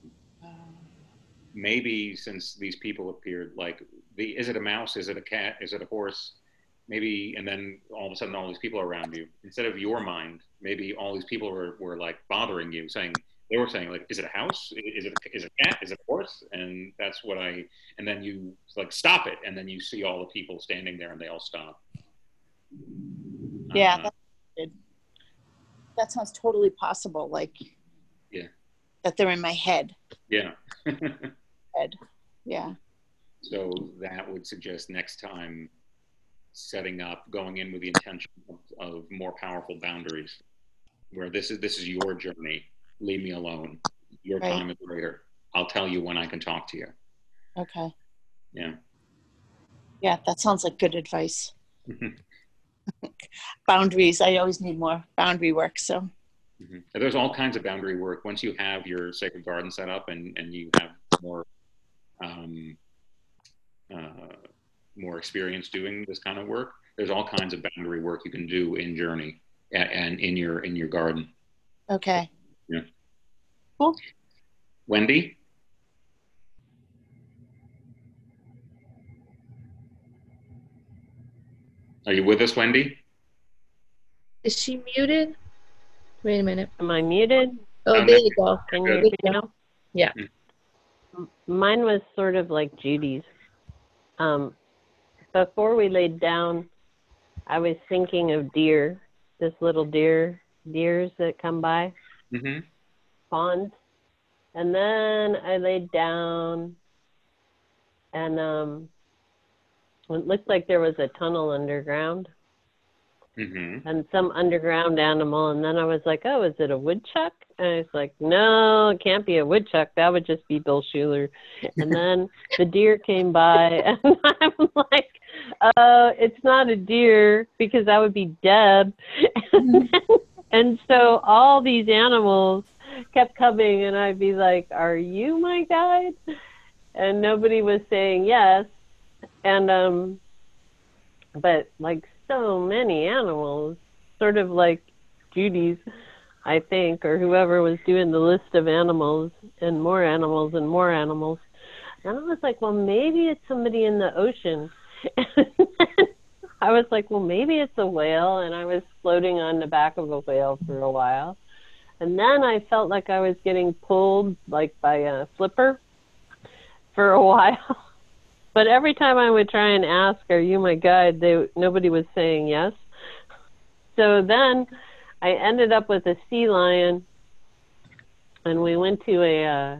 maybe since these people appeared, like the is it a mouse? Is it a cat? Is it a horse? Maybe, and then all of a sudden all these people are around you. Instead of your mind, maybe all these people were, were like bothering you, saying, they were saying like, is it a house? Is it a, is it a cat? Is it a horse? And that's what I, and then you like, stop it. And then you see all the people standing there and they all stop. Yeah, Uh, that's good. That sounds totally possible. Like, yeah. that they're in my head. Yeah. Head. Yeah. So that would suggest next time setting up, going in with the intention of, of more powerful boundaries, where this is this is your journey. Leave me alone. Your Right. time is later. I'll tell you when I can talk to you. Okay. Yeah. Yeah, that sounds like good advice. Boundaries. I always need more boundary work. So. Mm-hmm. There's all kinds of boundary work. Once you have your sacred garden set up and, and you have more um, uh, more experience doing this kind of work, there's all kinds of boundary work you can do in Journey and, and in your in your garden. Okay. Yeah. Cool. Wendy? Are you with us, Wendy? Is she muted? Wait a minute. Am I muted? Oh, Oh, there no. you go. Can Good. you hear me now? Yeah. M- Mine was sort of like Judy's. Um, before we laid down, I was thinking of deer, this little deer, deers that come by, Mm-hmm. ponds. And then I laid down, and um, it looked like there was a tunnel underground Mm-hmm. and some underground animal. And then I was like, oh, is it a woodchuck? And I was like, no, it can't be a woodchuck. That would just be Bill Schuler. And then the deer came by, and I'm like, uh, it's not a deer because that would be Deb. And so all these animals kept coming, and I'd be like, are you my guide? And nobody was saying yes. And, um, but like so many animals, sort of like Judy's, I think, or whoever was doing the list of animals and more animals and more animals. And I was like, well, maybe it's somebody in the ocean. I was like, well, maybe it's a whale. And I was floating on the back of a whale for a while. And then I felt like I was getting pulled like by a flipper for a while. But every time I would try and ask, are you my guide, they, nobody was saying yes. So then I ended up with a sea lion, and we went to a, uh,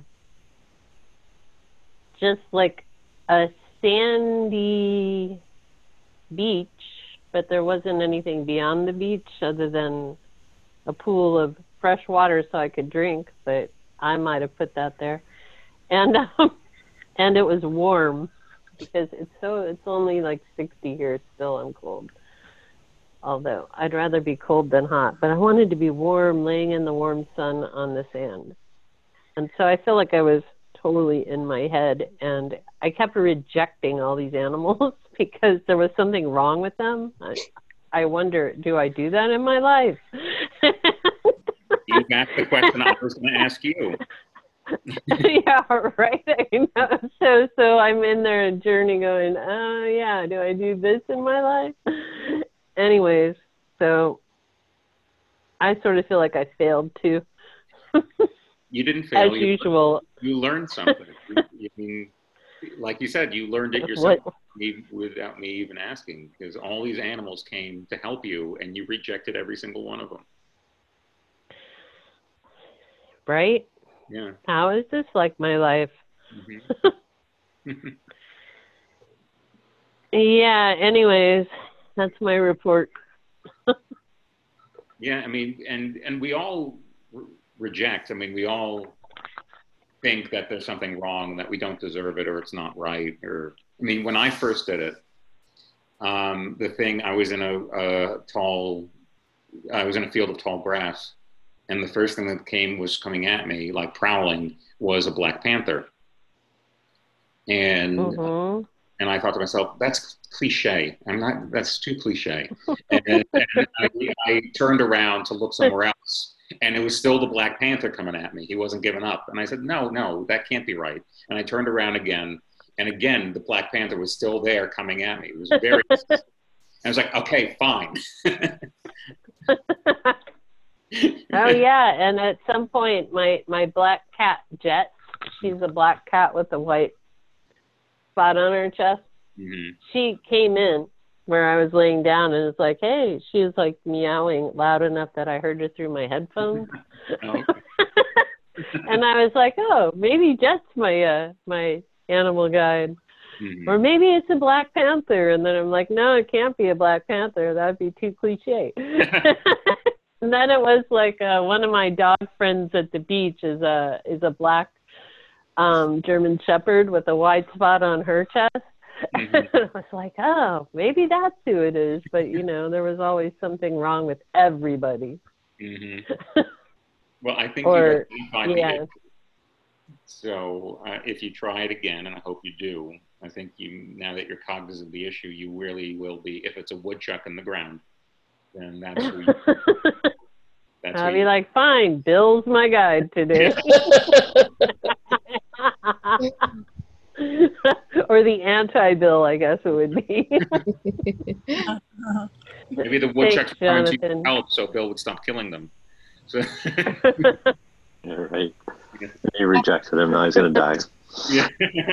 just like a sandy beach, but there wasn't anything beyond the beach other than a pool of fresh water so I could drink, but I might have put that there. And, um, and it was warm because it's so, it's only like sixty here still. I'm cold. Although I'd rather be cold than hot, but I wanted to be warm, laying in the warm sun on the sand. And so I feel like I was totally in my head, and I kept rejecting all these animals because there was something wrong with them. I, I wonder, do I do that in my life? You asked the question I was going to ask you. Yeah, right. I know. So, so I'm in there a journey going, oh yeah, do I do this in my life? Anyways, so I sort of feel like I failed too. You didn't fail. As you usual. Learned, you learned something. you, you, like you said, you learned it yourself What? without me even asking, because all these animals came to help you, and you rejected every single one of them. Right? Yeah. How is this like my life? Mm-hmm. Yeah, anyways, that's my report. Yeah, I mean, and and we all re- reject. I mean, we all think that there's something wrong, that we don't deserve it, or it's not right. Or I mean, when I first did it, um, the thing I was in a, a tall, I was in a field of tall grass, and the first thing that came was coming at me, like prowling, was a black panther. And Mm-hmm. and I thought to myself, that's cliche. I'm not. That's too cliche. And, and I, I turned around to look somewhere else, and it was still the Black Panther coming at me. He wasn't giving up. And I said, no, no, that can't be right. And I turned around again, and again, the Black Panther was still there coming at me. It was very. I was like, okay, fine. Oh yeah, and at some point, my my black cat Jet, she's a black cat with a white spot on her chest. Mm-hmm. She came in where I was laying down and was like, hey, she was like meowing loud enough that I heard her through my headphones. Oh. And I was like, oh, maybe Jet's my uh, my animal guide. Mm-hmm. Or maybe it's a Black Panther. And then I'm like, no, it can't be a Black Panther. That'd be too cliche. And then it was like uh, one of my dog friends at the beach is a is a black um, German Shepherd with a white spot on her chest. Mm-hmm. I was like, oh, maybe that's who it is. But, you know, there was always something wrong with everybody. Mm-hmm. Well, I think or, you find yeah. it. So uh, if you try it again, and I hope you do, I think you, now that you're cognizant of the issue, you really will be, if it's a woodchuck in the ground, then that's who you, that's I'll who be you, like, fine, Bill's my guide today. Or the anti-Bill, I guess it would be. maybe the woodchucks Thanks, were coming to Jonathan. help so Bill would stop killing them. So Yeah, right. He rejected him. Now he's going to die. yeah.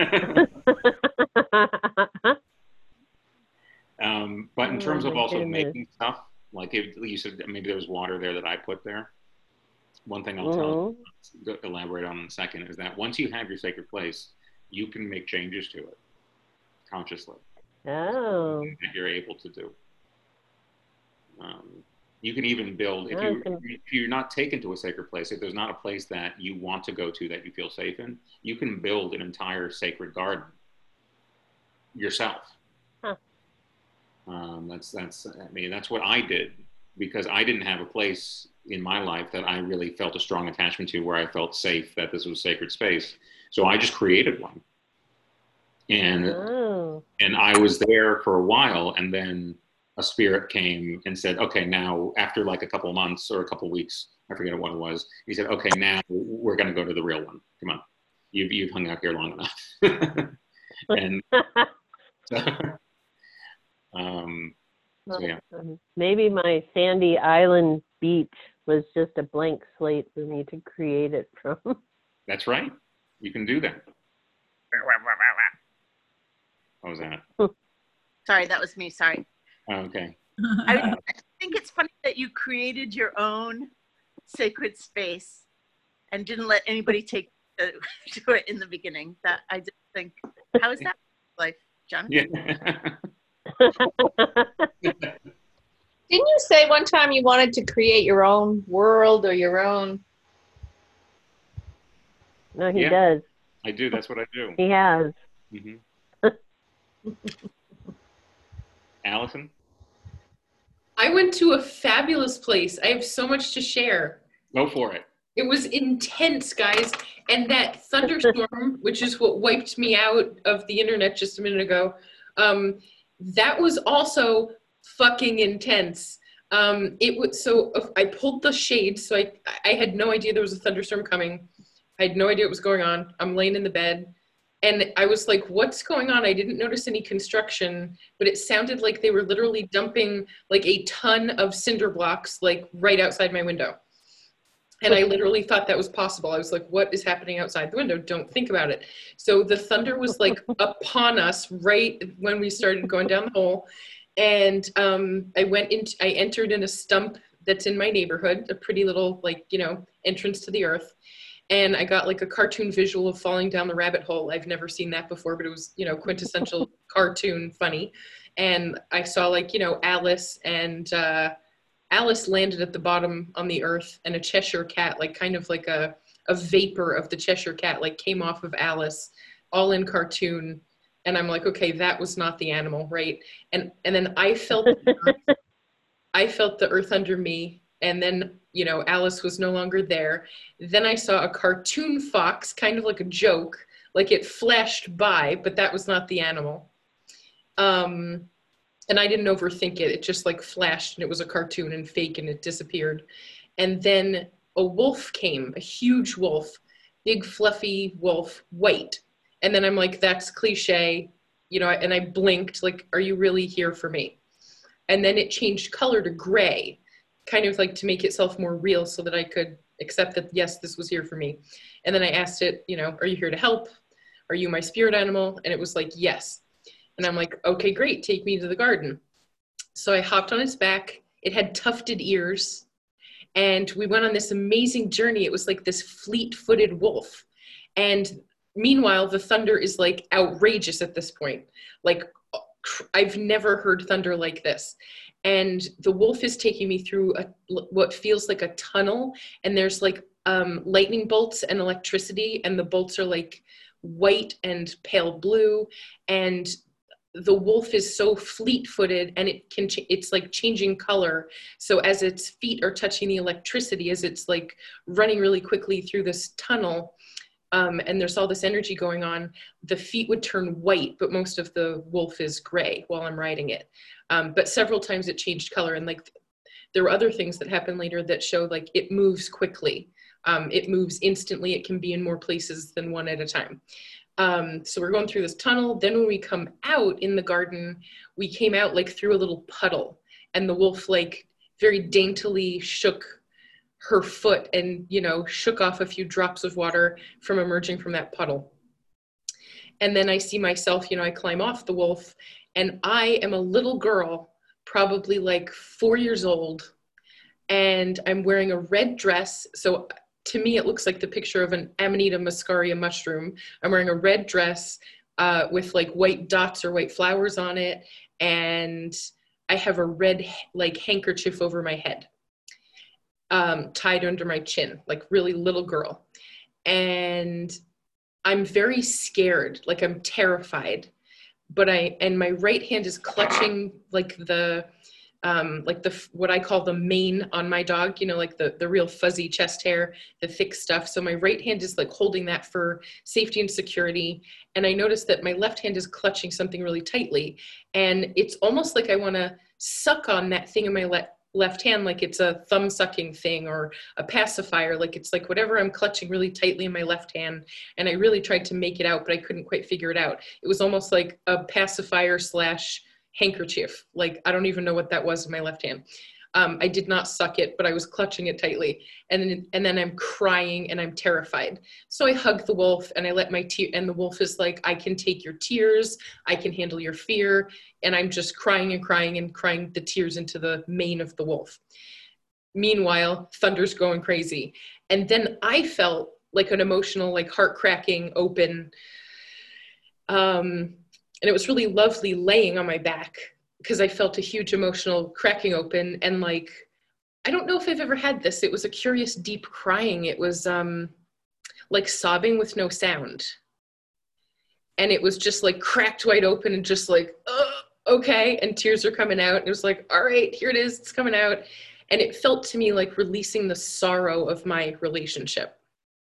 um, but in Oh, terms of my also goodness. making stuff, like if you said maybe there was water there that I put there. One thing I'll tell Mhm. elaborate on in a second is that once you have your sacred place, you can make changes to it consciously. Oh. That you're able to do. Um, you can even build, if, Yeah, I you, can- if you're not taken to a sacred place, if there's not a place that you want to go to that you feel safe in, you can build an entire sacred garden yourself. Huh. Um, that's, that's, I mean, that's what I did, because I didn't have a place in my life that I really felt a strong attachment to, where I felt safe that this was sacred space. So I just created one. And Oh. and I was there for a while, and then a spirit came and said, okay, now after like a couple of months or a couple of weeks, I forget what it was. He said, okay, now we're going to go to the real one. Come on. You've, you've hung out here long enough. and so, um, so, yeah. Maybe my Sandy Island beach was just a blank slate for me to create it from. That's right. You can do that. What was that? Sorry, that was me. Sorry. Oh, okay. I, I think it's funny that you created your own sacred space and didn't let anybody take uh, to it in the beginning. That I just think, how is that life, Jonathan? Yeah. Didn't you say one time you wanted to create your own world or your own? No, he Yeah. does. I do. That's what I do. He has. Mm-hmm. Allison? I went to a fabulous place. I have so much to share. Go for it. It was intense, guys. And that thunderstorm, which is what wiped me out of the internet just a minute ago, um, that was also fucking intense. Um, it was so I pulled the shades, so I I had no idea there was a thunderstorm coming. I had no idea what was going on. I'm laying in the bed, and I was like, "What's going on?" I didn't notice any construction, but it sounded like they were literally dumping like a ton of cinder blocks like right outside my window. And I literally thought that was possible. I was like, what is happening outside the window? Don't think about it. So the thunder was like upon us right when we started going down the hole. And um, I went into, I entered in a stump that's in my neighborhood, a pretty little like, you know, entrance to the earth. And I got like a cartoon visual of falling down the rabbit hole. I've never seen that before, but it was, you know, quintessential cartoon funny. And I saw like, you know, Alice and, uh, Alice landed at the bottom on the earth, and a Cheshire cat, like kind of like a, a vapor of the Cheshire cat, like came off of Alice, all in cartoon. And I'm like, okay, that was not the animal, right? And and then I felt, the earth, I felt the earth under me, and then you know Alice was no longer there. Then I saw a cartoon fox, kind of like a joke, like it flashed by, but that was not the animal. Um. And I didn't overthink it. It just like flashed and it was a cartoon and fake and it disappeared. And then a wolf came, a huge wolf, big fluffy wolf, white. And then I'm like, that's cliche, you know, and I blinked like, are you really here for me? And then it changed color to gray, kind of like to make itself more real so that I could accept that, yes, this was here for me. And then I asked it, you know, are you here to help? Are you my spirit animal? And it was like, yes. And I'm like, okay, great, take me to the garden. So I hopped on its back. It had tufted ears. And we went on this amazing journey. It was like this fleet-footed wolf. And meanwhile, the thunder is like outrageous at this point. Like, I've never heard thunder like this. And the wolf is taking me through a, what feels like a tunnel. And there's like um, lightning bolts and electricity. And the bolts are like white and pale blue. And the wolf is so fleet-footed, and it can ch- it's like changing color. So as its feet are touching the electricity, as it's like running really quickly through this tunnel, um, and there's all this energy going on, the feet would turn white, but most of the wolf is gray while I'm riding it. Um, but several times it changed color, and like there were other things that happened later that show like it moves quickly. Um, it moves instantly. It can be in more places than one at a time. Um, so we're going through this tunnel. Then when we come out in the garden, we came out like through a little puddle, and the wolf like very daintily shook her foot and, you know, shook off a few drops of water from emerging from that puddle. And then I see myself, you know, I climb off the wolf, and I am a little girl, probably like four years old, and I'm wearing a red dress. So to me, it looks like the picture of an Amanita muscaria mushroom. I'm wearing a red dress uh, with like white dots or white flowers on it. And I have a red like handkerchief over my head, um, tied under my chin, like really little girl. And I'm very scared, like I'm terrified, but I, and my right hand is clutching like the, um, like the, what I call the mane on my dog, you know, like the, the real fuzzy chest hair, the thick stuff. So my right hand is like holding that for safety and security. And I noticed that my left hand is clutching something really tightly. And it's almost like I want to suck on that thing in my le- left hand like it's a thumb sucking thing or a pacifier. Like it's like whatever I'm clutching really tightly in my left hand. And I really tried to make it out, but I couldn't quite figure it out. It was almost like a pacifier slash handkerchief. Like, I don't even know what that was in my left hand. Um, I did not suck it, but I was clutching it tightly. And then, and then I'm crying and I'm terrified. So I hug the wolf and I let my tear, and the wolf is like, I can take your tears. I can handle your fear. And I'm just crying and crying and crying the tears into the mane of the wolf. Meanwhile, thunder's going crazy. And then I felt like an emotional, like heart cracking, open. Um, and it was really lovely laying on my back, because I felt a huge emotional cracking open, and like, I don't know if I've ever had this. It was a curious deep crying. It was um, like sobbing with no sound. And it was just like cracked wide open and just like, oh, okay. And tears are coming out. And it was like, all right, here it is, it's coming out. And it felt to me like releasing the sorrow of my relationship.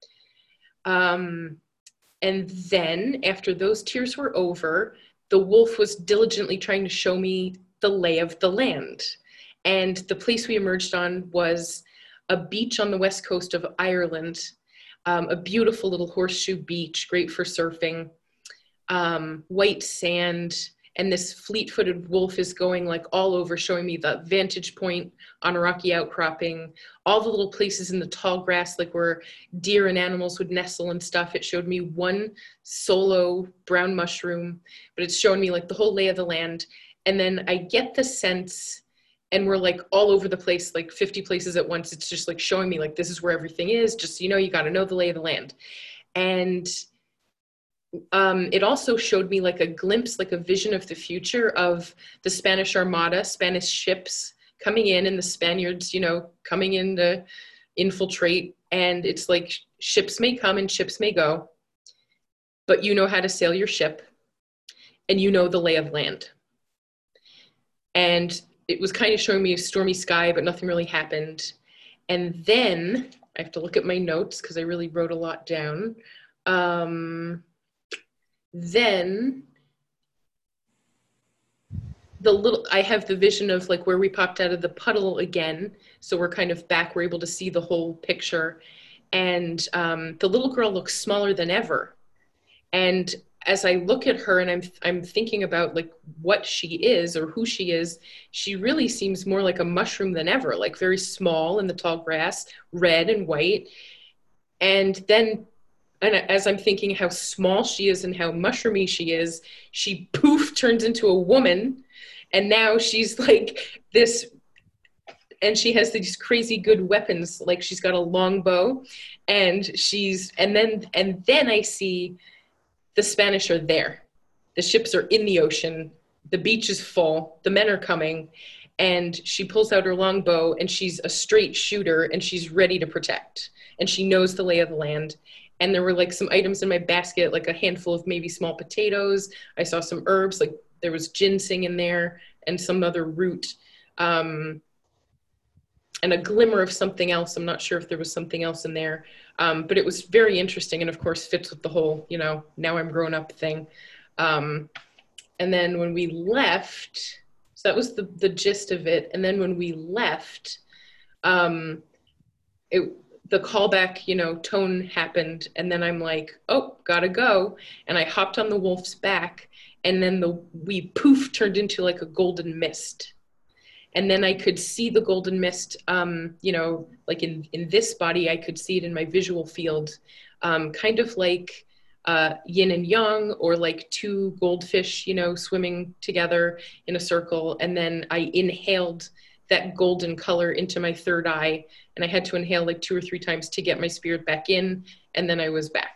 Um, and then after those tears were over, the wolf was diligently trying to show me the lay of the land. And the place we emerged on was a beach on the west coast of Ireland, um, a beautiful little horseshoe beach, great for surfing, um, white sand, and this fleet-footed wolf is going like all over, showing me the vantage point on a rocky outcropping, all the little places in the tall grass, like where deer and animals would nestle and stuff. It showed me one solo brown mushroom, but it's showing me like the whole lay of the land. And then I get the sense, and we're like all over the place, like fifty places at once. It's just like showing me like, this is where everything is. Just so you know, you got to know the lay of the land. And Um, it also showed me like a glimpse, like a vision of the future of the Spanish Armada, Spanish ships coming in, and the Spaniards, you know, coming in to infiltrate. And it's like ships may come and ships may go, but you know how to sail your ship and you know the lay of land. And it was kind of showing me a stormy sky, but nothing really happened. And then I have to look at my notes because I really wrote a lot down. Um, then the little, I have the vision of like where we popped out of the puddle again. So we're kind of back, we're able to see the whole picture. And um, the little girl looks smaller than ever. And as I look at her and I'm, I'm thinking about like what she is or who she is, she really seems more like a mushroom than ever, like very small in the tall grass, red and white. And then, and as I'm thinking how small she is and how mushroomy she is, she poof turns into a woman. And now she's like this, and she has these crazy good weapons. Like she's got a long bow, and she's, and then, and then I see the Spanish are there. The ships are in the ocean. The beach is full. The men are coming. And she pulls out her long bow, and she's a straight shooter, and she's ready to protect. And she knows the lay of the land. And there were like some items in my basket, like a handful of maybe small potatoes. I saw some herbs, like there was ginseng in there and some other root. Um, and a glimmer of something else. I'm not sure if there was something else in there. Um, but it was very interesting, and of course fits with the whole, you know, now I'm grown up thing. Um, and then when we left, so that was the, the gist of it. And then when we left, um, it, the callback, you know, tone happened. And then I'm like, oh, gotta go. And I hopped on the wolf's back, and then the we poof turned into like a golden mist. And then I could see the golden mist, um, you know, like in, in this body, I could see it in my visual field, um, kind of like uh, yin and yang, or like two goldfish, you know, swimming together in a circle. And then I inhaled that golden color into my third eye, and I had to inhale like two or three times to get my spirit back in, and then I was back.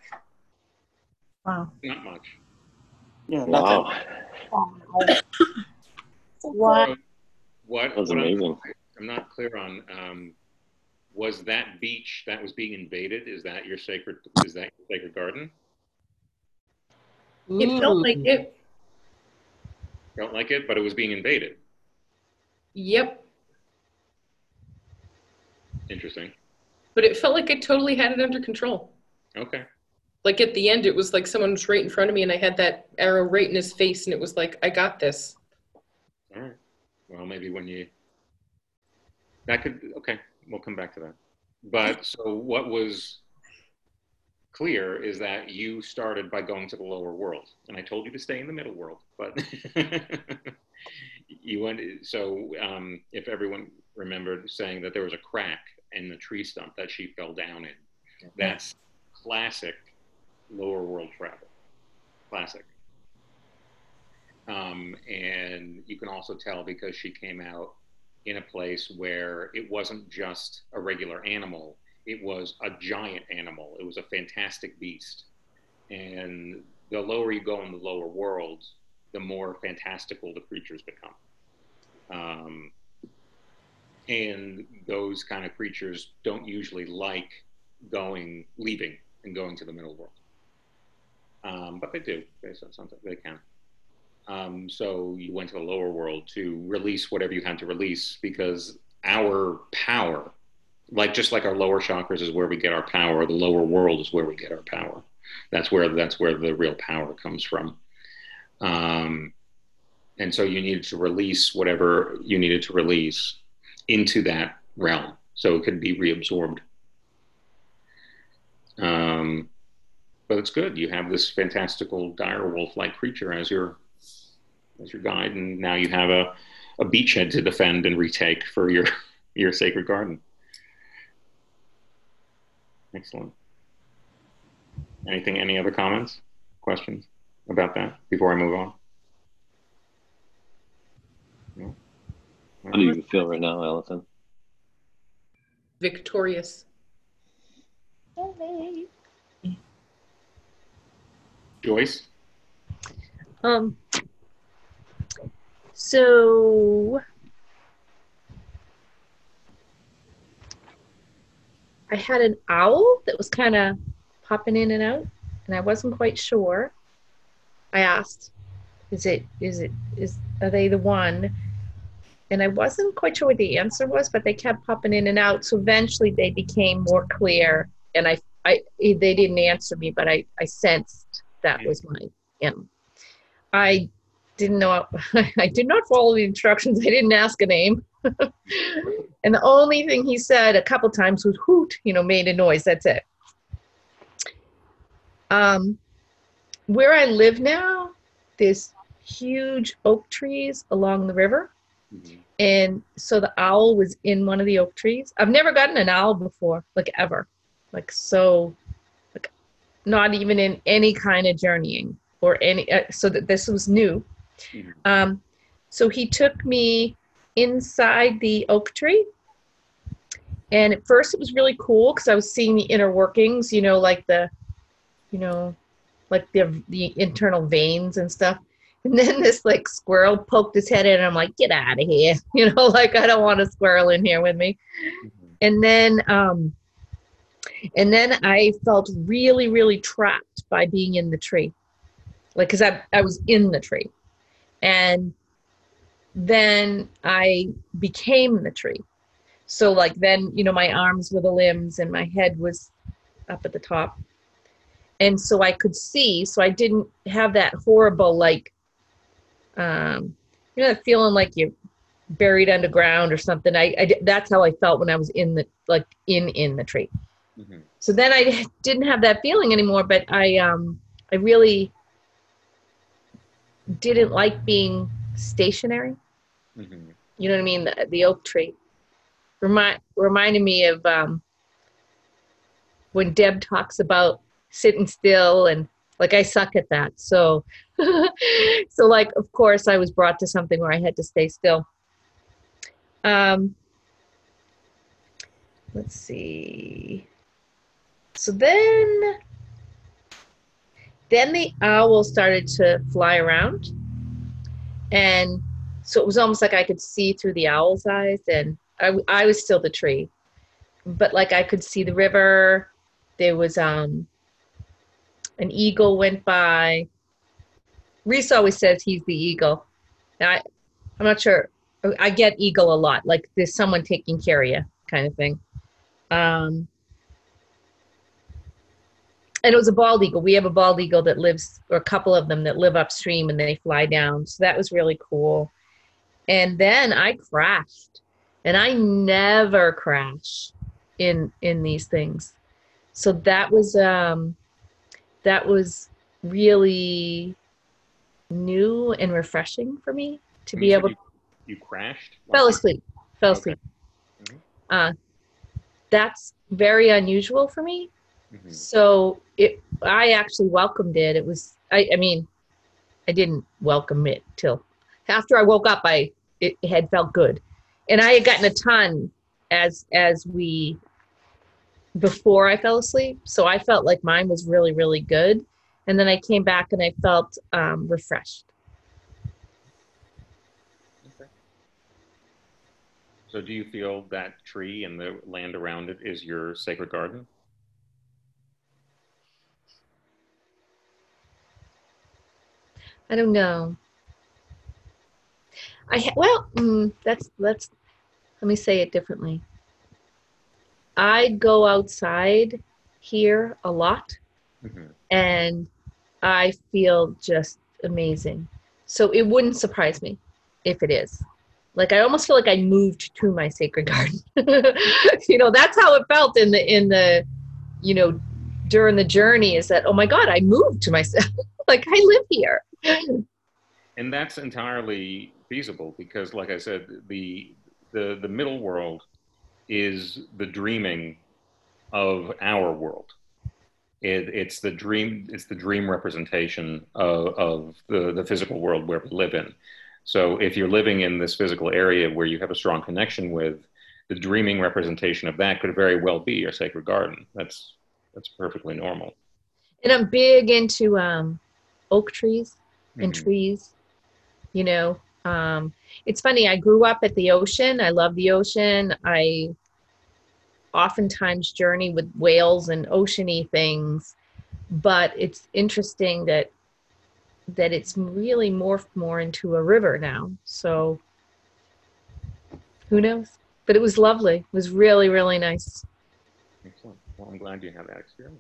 Wow. Not much. Yeah, Wow. What? What, That was what I'm, amazing. I'm not clear on, um, was that beach that was being invaded, is that your sacred, is that your sacred garden? It felt like it. Felt like it, but it was being invaded. Yep. Interesting. But it felt like I totally had it under control. Okay. Like at the end, it was like someone was right in front of me, and I had that arrow right in his face, and it was like, I got this. All right. Well, maybe when you that could, okay, we'll come back to that. But so what was clear is that you started by going to the lower world, and I told you to stay in the middle world, but you went, so um, if everyone remembered saying that there was a crack in the tree stump that she fell down in, that's classic lower world travel, classic. Um, and you can also tell because she came out in a place where it wasn't just a regular animal, it was a giant animal. It was a fantastic beast. And the lower you go in the lower world, the more fantastical the creatures become. Um, and those kind of creatures don't usually like going, leaving and going to the middle world. Um, but they do, they, sometimes they can. Um, so you went to the lower world to release whatever you had to release, because our power, like just like our lower chakras is where we get our power, the lower world is where we get our power. That's where that's where the real power comes from. Um, and so you needed to release whatever you needed to release into that realm, so it could be reabsorbed. Um, but it's good. You have this fantastical direwolf-like creature as your as your guide, and now you have a, a beachhead to defend and retake for your your sacred garden. Excellent. Anything, any other comments, questions about that before I move on? No? How do you feel right now, Allison? Victorious. Joyce? Um, so I had an owl that was kind of popping in and out, and I wasn't quite sure. I asked, is it, is it, is, are they the one? And I wasn't quite sure what the answer was, but they kept popping in and out. So eventually they became more clear, and I, I, they didn't answer me, but I, I sensed that was my animal. I didn't know, I did not follow the instructions. I didn't ask a name. And the only thing he said a couple times was hoot, you know, made a noise. That's it. Um, where I live now, there's huge oak trees along the river. Mm-hmm. And so the owl was in one of the oak trees. I've never gotten an owl before, like ever. Like so, like not even in any kind of journeying or any, uh, so that this was new. Mm-hmm. Um, so he took me inside the oak tree. And at first it was really cool because I was seeing the inner workings, you know, like the, you know, like the, the internal veins and stuff. And then this like squirrel poked his head in and I'm like, get out of here. You know, like I don't want a squirrel in here with me. Mm-hmm. And then, um, and then I felt really, really trapped by being in the tree. Like, cause I, I was in the tree. And then I became the tree. So like then, you know, my arms were the limbs and my head was up at the top. And so I could see, so I didn't have that horrible, like, um, you know, that feeling like you're buried underground or something. I, I that's how I felt when I was in the, like in, in the tree. Mm-hmm. So then I didn't have that feeling anymore, but I, um, I really didn't like being stationary. Mm-hmm. You know what I mean? The, the oak tree remind reminded me of um, when Deb talks about sitting still, and like I suck at that. So, so like of course I was brought to something where I had to stay still. Um, let's see. So then, then the owl started to fly around, and so it was almost like I could see through the owl's eyes, and I, I was still the tree, but like I could see the river. There was um, an eagle went by. Reese always says he's the eagle. And I, I'm not sure. I get eagle a lot, like there's someone taking care of you kind of thing. Um, and it was a bald eagle. We have a bald eagle that lives, or a couple of them that live upstream and they fly down. So that was really cool. And then I crashed. And I never crash in in these things. So that was um that was really new and refreshing for me to And be you said able you, you crashed? fell Like, asleep. Fell okay. asleep. Mhm. Uh that's very unusual for me. Mhm. So it I actually welcomed it. It was I, I mean, I didn't welcome it till after I woke up. I it had felt good. And I had gotten a ton as as we before I fell asleep. So I felt like mine was really, really good. And then I came back and I felt um, refreshed. Okay. So do you feel that tree and the land around it is your sacred garden? I don't know. I ha- well, mm, that's that's. Let me say it differently. I go outside here a lot, Mm-hmm. and I feel just amazing. So it wouldn't surprise me if it is. Like I almost feel like I moved to my sacred garden. You know, that's how it felt in the in the, you know, during the journey. Is that, oh my God, I moved to myself. Like I live here. And that's entirely feasible because, like I said, the the the middle world is the dreaming of our world. It, it's the dream. It's the dream representation of, of the the physical world where we live in. So, if you're living in this physical area where you have a strong connection with, the dreaming representation of that could very well be your sacred garden. That's that's perfectly normal. And I'm big into um, oak trees and Mhm. trees. You know, um, it's funny. I grew up at the ocean. I love the ocean. I oftentimes journey with whales and oceany things, but it's interesting that that it's really morphed more into a river now. So who knows? But it was lovely. It was really, really nice. Excellent. Well, I'm glad you had that experience.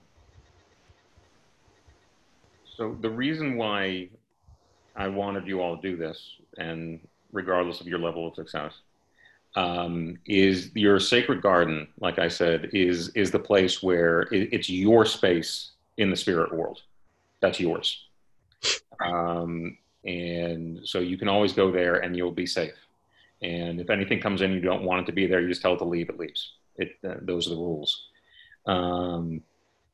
So the reason why I wanted you all to do this, and regardless of your level of success, um, is your sacred garden, like I said, is is the place where it, it's your space in the spirit world. That's yours. Um, and so you can always go there and you'll be safe. And if anything comes in, you don't want it to be there, you just tell it to leave, it leaves. It, uh, those are the rules. Um,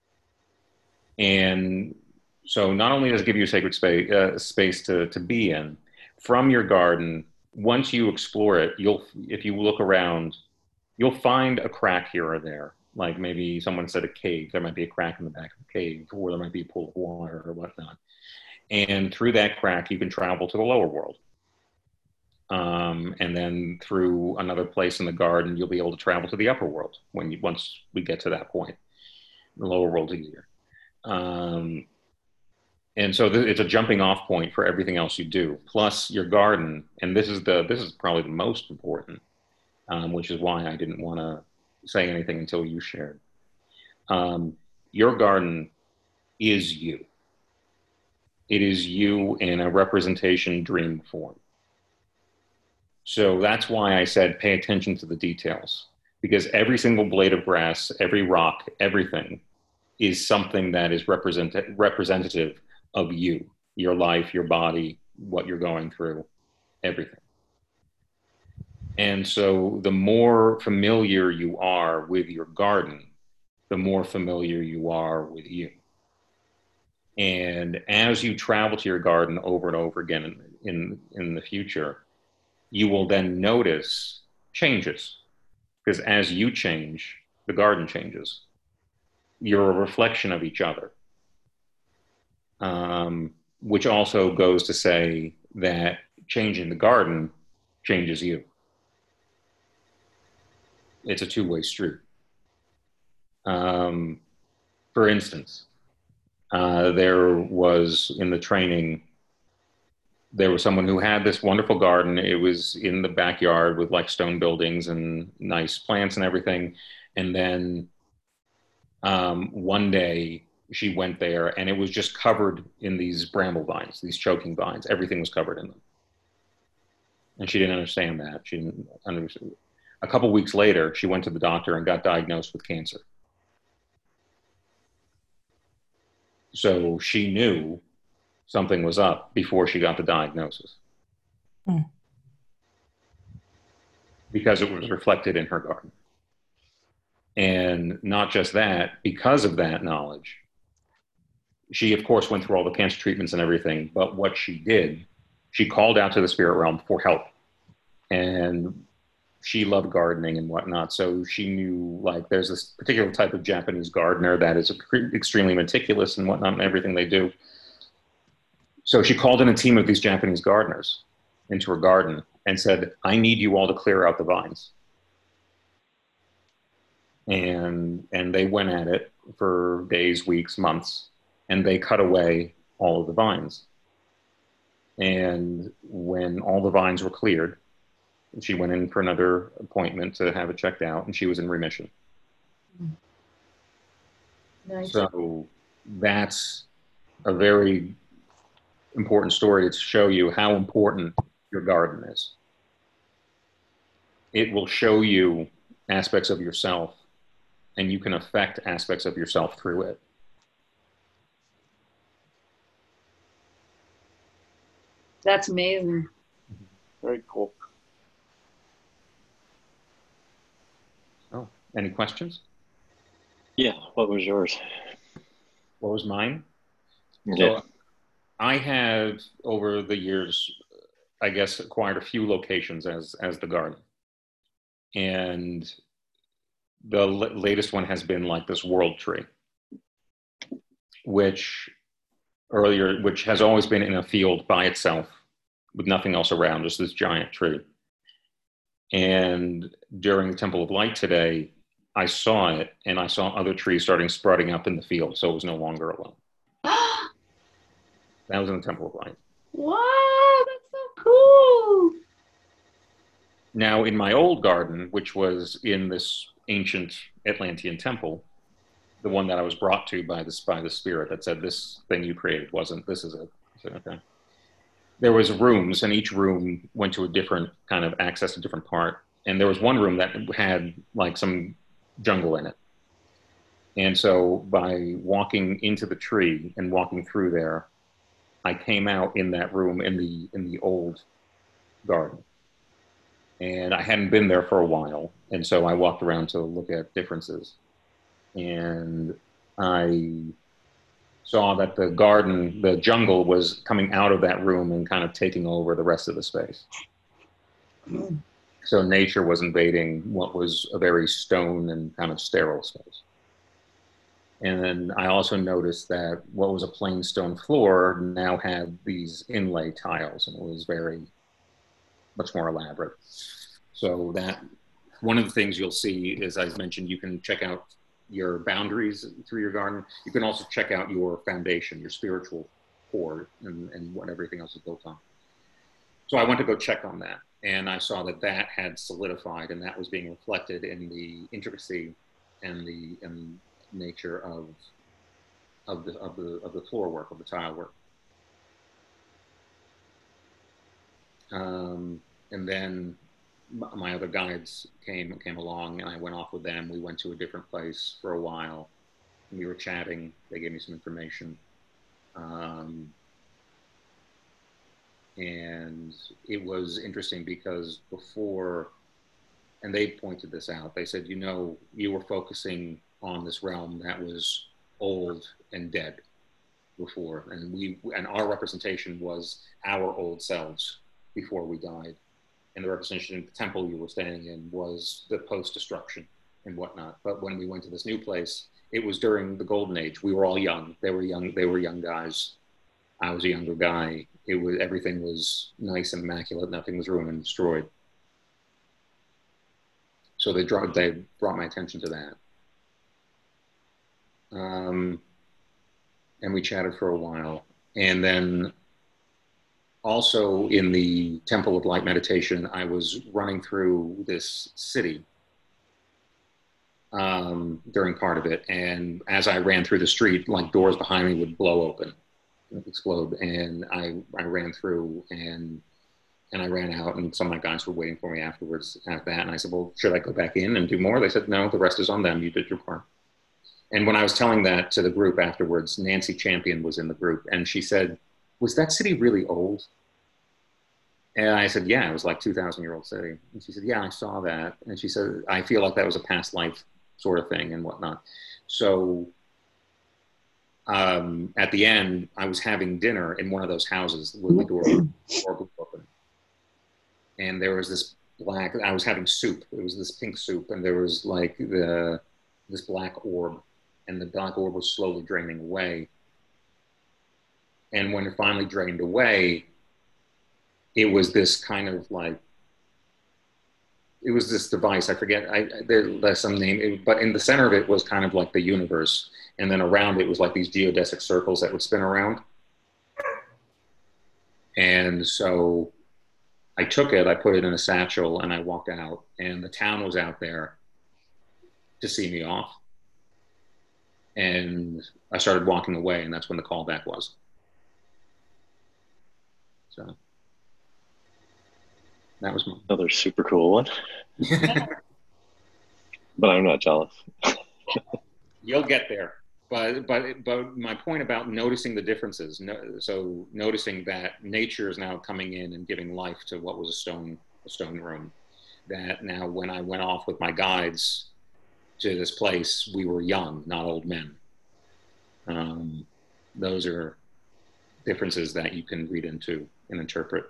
and so not only does it give you a sacred space, uh, space to, to be in, from your garden, once you explore it, you'll, if you look around, you'll find a crack here or there. Like maybe someone said a cave, there might be a crack in the back of the cave, or there might be a pool of water or whatnot. And through that crack, you can travel to the lower world. Um, and then through another place in the garden, you'll be able to travel to the upper world when you, once we get to that point. The lower world's easier. Um, and so th- it's a jumping off point for everything else you do. Plus your garden, and this is the this is probably the most important, um, which is why I didn't want to say anything until you shared. Um, your garden is you. It is you in a representation dream form. So that's why I said pay attention to the details, because every single blade of grass, every rock, everything is something that is represent- representative of you, your life, your body, what you're going through, everything. And so the more familiar you are with your garden, the more familiar you are with you. And as you travel to your garden over and over again in, in, in the future, you will then notice changes, because as you change, the garden changes. You're a reflection of each other, um, which also goes to say that changing the garden changes you. It's a two-way street. Um, for instance, uh, there was in the training, there was someone who had this wonderful garden. It was in the backyard with like stone buildings and nice plants and everything. And then um, one day she went there and it was just covered in these bramble vines, these choking vines. Everything was covered in them. And she didn't understand that. She didn't understand. A couple weeks later, she went to the doctor and got diagnosed with cancer. So she knew something was up before she got the diagnosis. Hmm. Because it was reflected in her garden. And not just that, because of that knowledge, she, of course, went through all the cancer treatments and everything, but what she did, she called out to the spirit realm for help. And she loved gardening and whatnot, so she knew, like, there's this particular type of Japanese gardener that is extremely meticulous and whatnot and everything they do. So she called in a team of these Japanese gardeners into her garden and said, I need you all to clear out the vines. And, and they went at it for days, weeks, months, and they cut away all of the vines. And when all the vines were cleared, she went in for another appointment to have it checked out, and she was in remission. Nice. So that's a very important story to show you how important your garden is. It will show you aspects of yourself, and you can affect aspects of yourself through it. That's amazing. Very cool. Oh, any questions? Yeah, what was yours? What was mine? Yeah. So I have, over the years, I guess, acquired a few locations as, as the garden. And the l- latest one has been like this world tree, which earlier, which has always been in a field by itself with nothing else around, just this giant tree. And during the Temple of Light today, I saw it, and I saw other trees starting sprouting up in the field, so it was no longer alone. That was in the Temple of Light. Wow, that's so cool. Now, in my old garden, which was in this ancient Atlantean temple, the one that I was brought to by this by the spirit that said, this thing you created wasn't, this is it. I said, okay. There was rooms, and each room went to a different kind of access, a different part. And there was one room that had like some jungle in it. And so by walking into the tree and walking through there, I came out in that room in the in the old garden. And I hadn't been there for a while. And so I walked around to look at differences. And I saw that the garden, the jungle was coming out of that room and kind of taking over the rest of the space. So nature was invading what was a very stone and kind of sterile space. And then I also noticed that what was a plain stone floor now had these inlay tiles, and it was very, much more elaborate. So that, one of the things you'll see is, as I mentioned, you can check out your boundaries through your garden. You can also check out your foundation, your spiritual core, and, and what everything else is built on. So I went to go check on that, and I saw that that had solidified, and that was being reflected in the intricacy and the and nature of of the of the of the floor work, of the tile work. Um, and then my other guides came came along, and I went off with them. We went to a different place for a while, and we were chatting. They gave me some information. Um, and it was interesting because before, and they pointed this out, they said, you know, you were focusing on this realm that was old and dead before, and we and our representation was our old selves before we died. And the representation in the temple you were staying in was the post-destruction and whatnot. But when we went to this new place, it was during the golden age. We were all young. They were young. They were young guys. I was a younger guy. It was, everything was nice and immaculate. Nothing was ruined and destroyed. So they brought, they brought my attention to that. Um, and we chatted for a while. And then also in the Temple of Light meditation, I was running through this city um, during part of it. And as I ran through the street, like doors behind me would blow open, explode. And I, I ran through, and And I ran out, and some of my guys were waiting for me afterwards after that. And I said, well, should I go back in and do more? They said, no, the rest is on them. You did your part. And when I was telling that to the group afterwards, Nancy Champion was in the group, and she said, was that city really old? And I said, yeah, it was like two thousand year old city. And she said, yeah, I saw that. And she said, I feel like that was a past life sort of thing and whatnot. So um, at the end, I was having dinner in one of those houses with the door, door blew open. And there was this black, I was having soup. It was this pink soup, and there was like the this black orb, and the black orb was slowly draining away. And when it finally drained away, it was this kind of like, it was this device, I forget, I, there, there's some name, it, but in the center of it was kind of like the universe. And then around it was like these geodesic circles that would spin around. And so I took it, I put it in a satchel, and I walked out, and the town was out there to see me off. And I started walking away, and that's when the callback was. So that was my another super cool one. But I'm not jealous. You'll get there. But, but, but my point about noticing the differences, no, so noticing that nature is now coming in and giving life to what was a stone, a stone room, that now when I went off with my guides to this place, we were young, not old men. Um, those are differences that you can read into and interpret.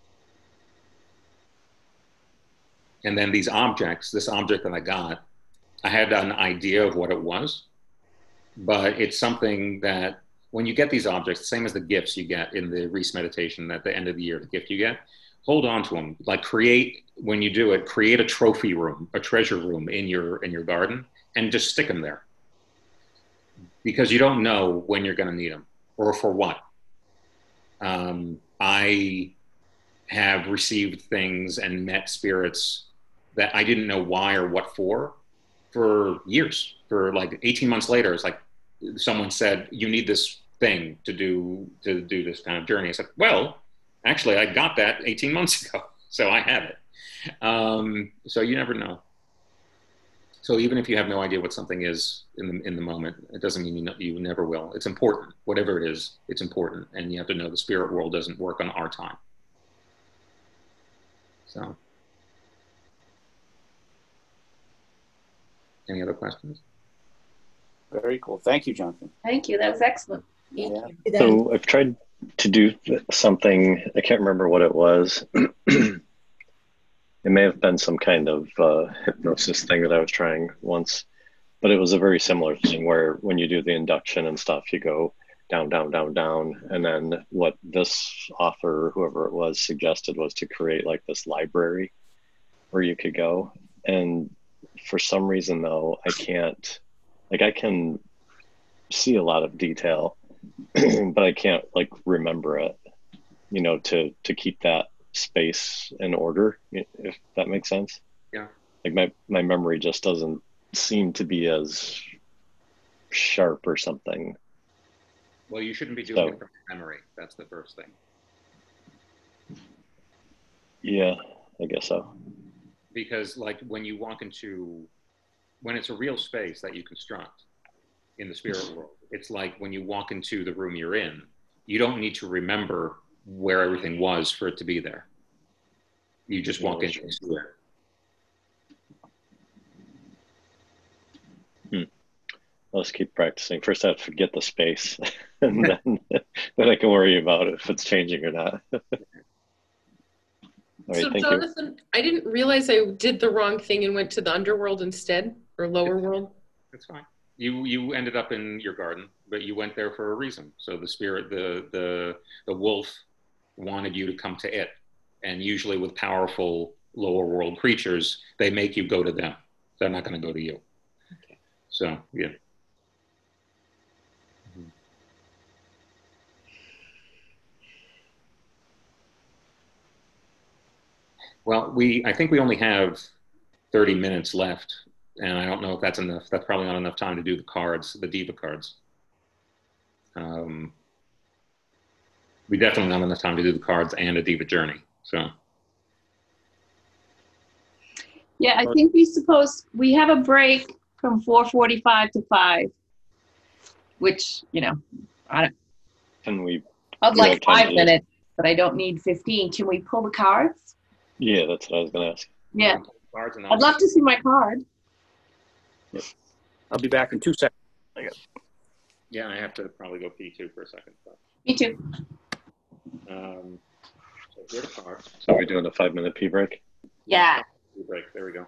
And then these objects, this object that I got, I had an idea of what it was, but it's something that when you get these objects, same as the gifts you get in the Reese meditation at the end of the year, the gift you get, hold on to them. Like create, when you do it, create a trophy room, a treasure room in your, in your garden, and just stick them there. Because you don't know when you're going to need them or for what. Um, I have received things and met spirits that I didn't know why or what for, for years. For like eighteen months later, it's like someone said, you need this thing to do, to do this kind of journey. I said, well, actually I got that eighteen months ago, so I have it. Um, so you never know. So even if you have no idea what something is in the, in the moment, it doesn't mean you, know, you never will. It's important. Whatever it is, it's important. And you have to know the spirit world doesn't work on our time. So, any other questions? Very cool. Thank you, Jonathan. Thank you. That was excellent. Yeah. So I've tried to do something, I can't remember what it was. It may have been some kind of uh, hypnosis thing that I was trying once, but it was a very similar thing where when you do the induction and stuff, you go down, down, down, down. And then what this author, whoever it was, suggested was to create like this library where you could go. And for some reason though, I can't, like I can see a lot of detail, but I can't like remember it, you know, to, to keep that space in order, if that makes sense. Yeah. Like my, my memory just doesn't seem to be as sharp or something. Well, you shouldn't be doing So- it from memory. That's the first thing. Yeah, I guess so. Because like when you walk into, when it's a real space that you construct in the spirit world, it's like when you walk into the room you're in, you don't need to remember where everything was for it to be there. You just walk Yeah, in and see it. I'll just keep practicing. First I have to forget the space and then, then I can worry about it if it's changing or not. All right, So thank you. Jonathan, I didn't realize I did the wrong thing and went to the underworld instead, or lower world. That's fine. You you ended up in your garden, but you went there for a reason. So the spirit, the the the wolf, wanted you to come to it. And usually with powerful lower world creatures, they make you go to them. They're not going to go to you. Okay. So yeah. Well, we I think we only have thirty minutes left, and I don't know if that's enough. That's probably not enough time to do the cards, the diva cards. Um, we definitely not enough time to do the cards and a diva journey. So Yeah, I think we suppose we have a break from four forty-five to five, which, you know, I don't, Can we? I'd do we like have time five to- minutes, but I don't need fifteen. Can we pull the cards? Yeah, that's what I was gonna ask. Yeah. Cards and I'd love to see my card. I'll be back in two seconds. Yeah, I have to probably go pee too for a second. But, Me too. um, so here are the cards. So we're doing a five minute pee break. Yeah. Pee break. There we go.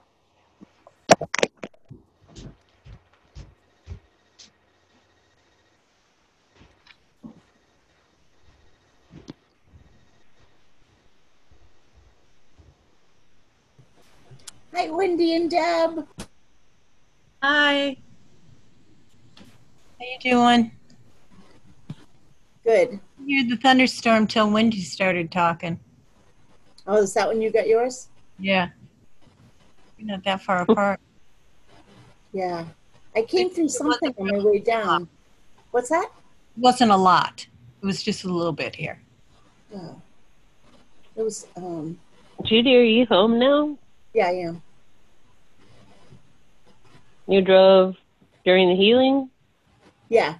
Hi, Wendy and Deb. Hi. How you doing? Good. I heard the thunderstorm till Wendy started talking. Oh, is that when you got yours? Yeah. You're not that far apart. Yeah. I came through something on my way down. What's that? It wasn't a lot. It was just a little bit here. Oh. It was, um, Judy, are you home now? yeah, I am. You drove during the healing? Yeah.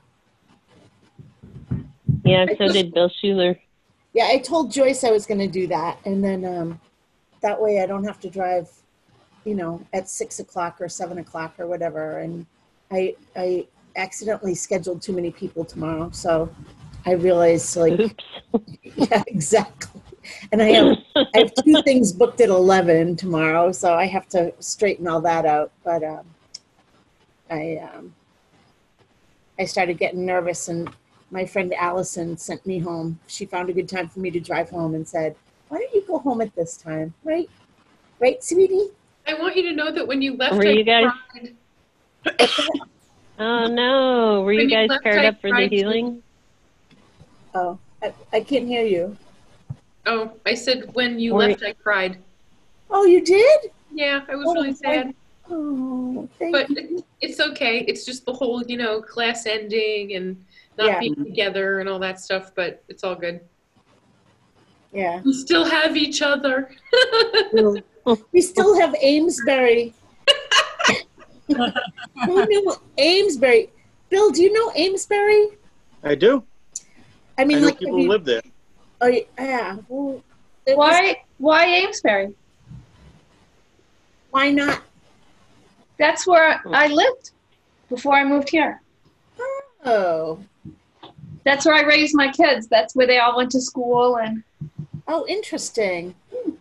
Yeah, so did Bill Schuler. Yeah, I told Joyce I was going to do that. And then um, that way I don't have to drive, you know, at six o'clock or seven o'clock or whatever. And I, I accidentally scheduled too many people tomorrow. So I realized, like, Oops. yeah, exactly. And I have, I have two things booked at eleven tomorrow. So I have to straighten all that out. But um, I, um, I started getting nervous, and my friend Allison sent me home. She found a good time for me to drive home and said, why don't you go home at this time? Right? Right, sweetie? I want you to know that when you left, Were I you guys- cried. Oh no, were When you you guys left, paired I up for the cried too. healing? Oh, I, I can't hear you. Oh, I said when you Were- left, I cried. Oh, you did? Yeah, I was Oh, really sad. Oh, thank But you. it, it's okay. It's just the whole, you know, class ending and not Yeah. being together and all that stuff, but it's all good. Yeah. We still have each other. We still have Amesbury. Who knew Amesbury? Bill, do you know Amesbury? I do. I I mean, know like, people have who you, live there. oh, yeah. Well, it was- Why, why Amesbury? why not? That's where I lived before I moved here. Oh, That's where I raised my kids. That's where they all went to school. And oh, interesting.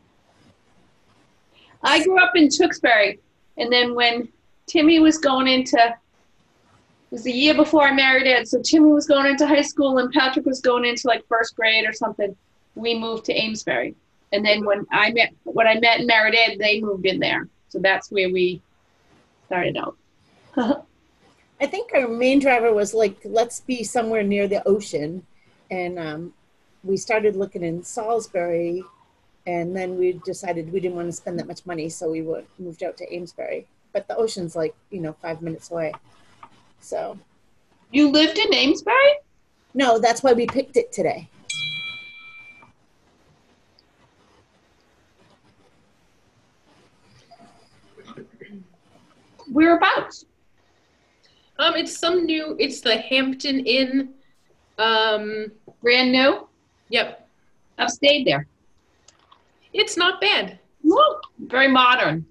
I grew up in Tewksbury. And then when Timmy was going into, it was the year before I married Ed. So Timmy was going into high school and Patrick was going into like first grade or something. We moved to Amesbury. And then when I met, when I met and married Ed, they moved in there. So that's where we started out. I think our main driver was like, let's be somewhere near the ocean. And um, we started looking in Salisbury, and then we decided we didn't want to spend that much money, so we would, moved out to Amesbury. But the ocean's like, you know, five minutes away. So, You lived in Amesbury? no, that's why we picked it today. Whereabouts? Um, it's some new, it's the Hampton Inn. Um, Brand new? yep. I've stayed there. It's not bad. Woo, very modern.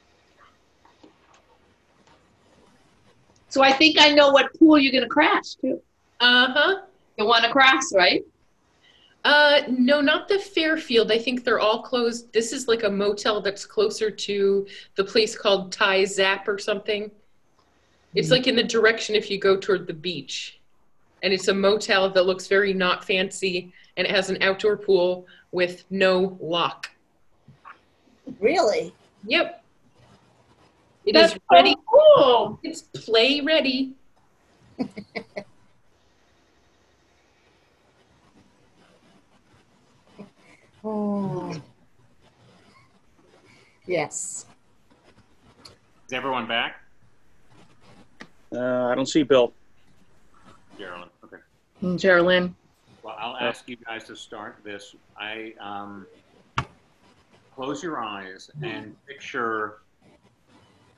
So I think I know what pool you're going to crash too. Uh-huh. The one across, right? Uh, no, not the Fairfield. I think they're all closed. This is like a motel that's closer to the place called Thai Zap or something. It's like in the direction if you go toward the beach. And it's a motel that looks very not fancy, and it has an outdoor pool with no lock. Really? Yep. It That's is ready. so cool. It's play ready. Oh. Yes. Is everyone back? Uh, I don't see Bill. Geraldine. Okay. Geraldine. Well, I'll ask you guys to start this. I um, close your eyes and picture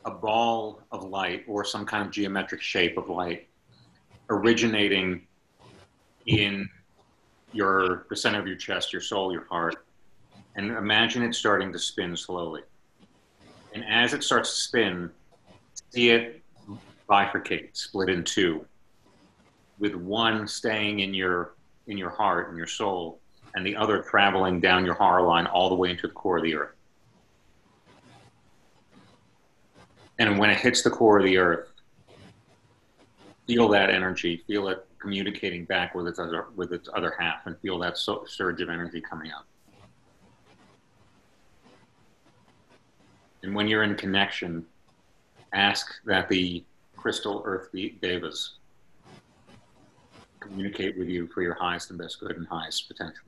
a ball of light or some kind of geometric shape of light originating in your the center of your chest, your soul, your heart, and imagine it starting to spin slowly. And as it starts to spin, see it bifurcate, split in two, with one staying in your in your heart and your soul, and the other traveling down your heart line all the way into the core of the earth. And when it hits the core of the earth, feel that energy, feel it communicating back with its other, with its other half, and feel that so, surge of energy coming up. And when you're in connection, ask that the crystal earth devas communicate with you for your highest and best good and highest potential.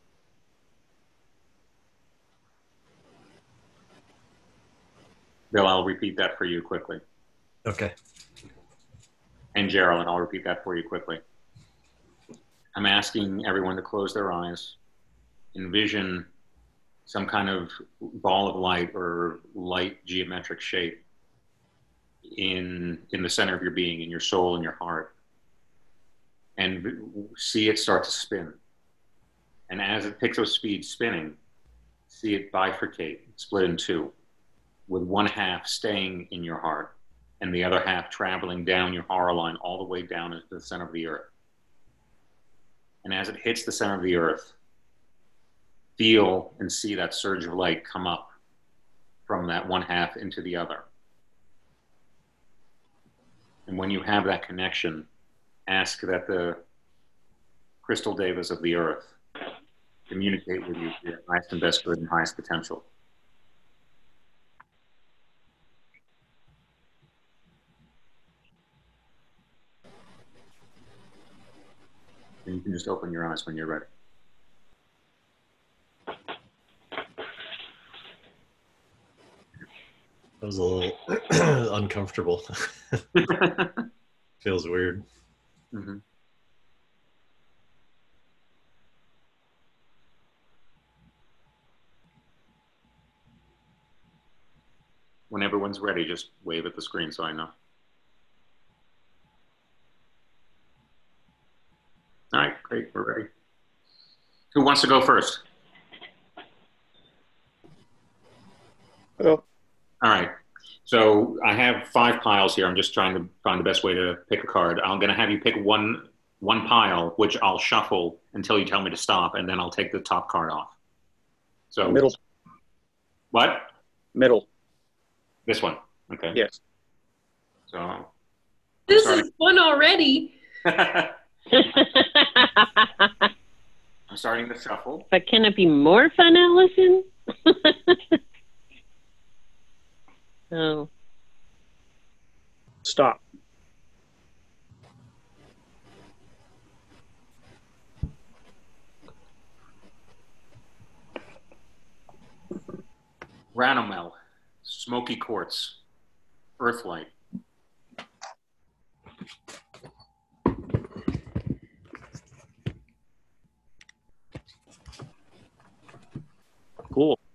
Bill, I'll repeat that for you quickly. Okay. And Geraldine, I'll repeat that for you quickly. I'm asking everyone to close their eyes, envision some kind of ball of light or light geometric shape in, in the center of your being, in your soul and your heart, and see it start to spin. And as it picks up speed spinning, see it bifurcate, split in two, with one half staying in your heart and the other half traveling down your heart line all the way down into the center of the earth. And as it hits the center of the earth, feel and see that surge of light come up from that one half into the other. And when you have that connection, ask that the crystal devas of the earth communicate with you for your highest and best good and highest potential. And you can just open your eyes when you're ready. That was a little uncomfortable. Feels weird. Mm-hmm. When everyone's ready, just wave at the screen so I know. All right, great, we're ready. Who wants to go first? Hello. All right, so I have five piles here. I'm just trying to find the best way to pick a card. I'm gonna have you pick one, one pile, which I'll shuffle until you tell me to stop, and then I'll take the top card off. So Middle. What? Middle. This one, okay. Yes. So. This Sorry. is fun already. I'm starting to shuffle. But can it be more fun, Allison? Oh. Stop. Ranomel, Smoky Quartz, Earthlight. Cool.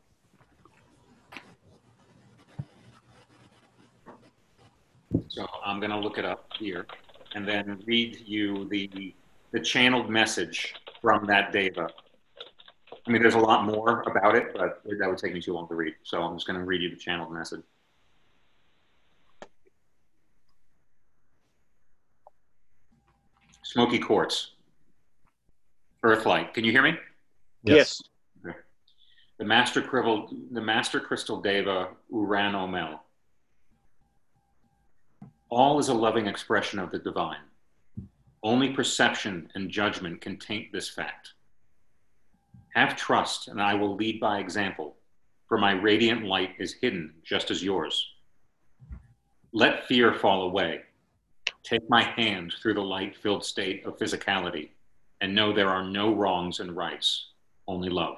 So I'm going to look it up here and then read you the, the channeled message from that deva. I mean, there's a lot more about it, but that would take me too long to read. So I'm just going to read you the channeled message. Smoky Quartz, Earthlight. Can you hear me? Yes. Okay. The Master Crystal, the Master Crystal Deva Uranomel. All is a loving expression of the divine. Only perception and judgment can taint this fact. Have trust, and I will lead by example, for my radiant light is hidden just as yours. Let fear fall away. Take my hand through the light-filled state of physicality, and know there are no wrongs and rights, only love.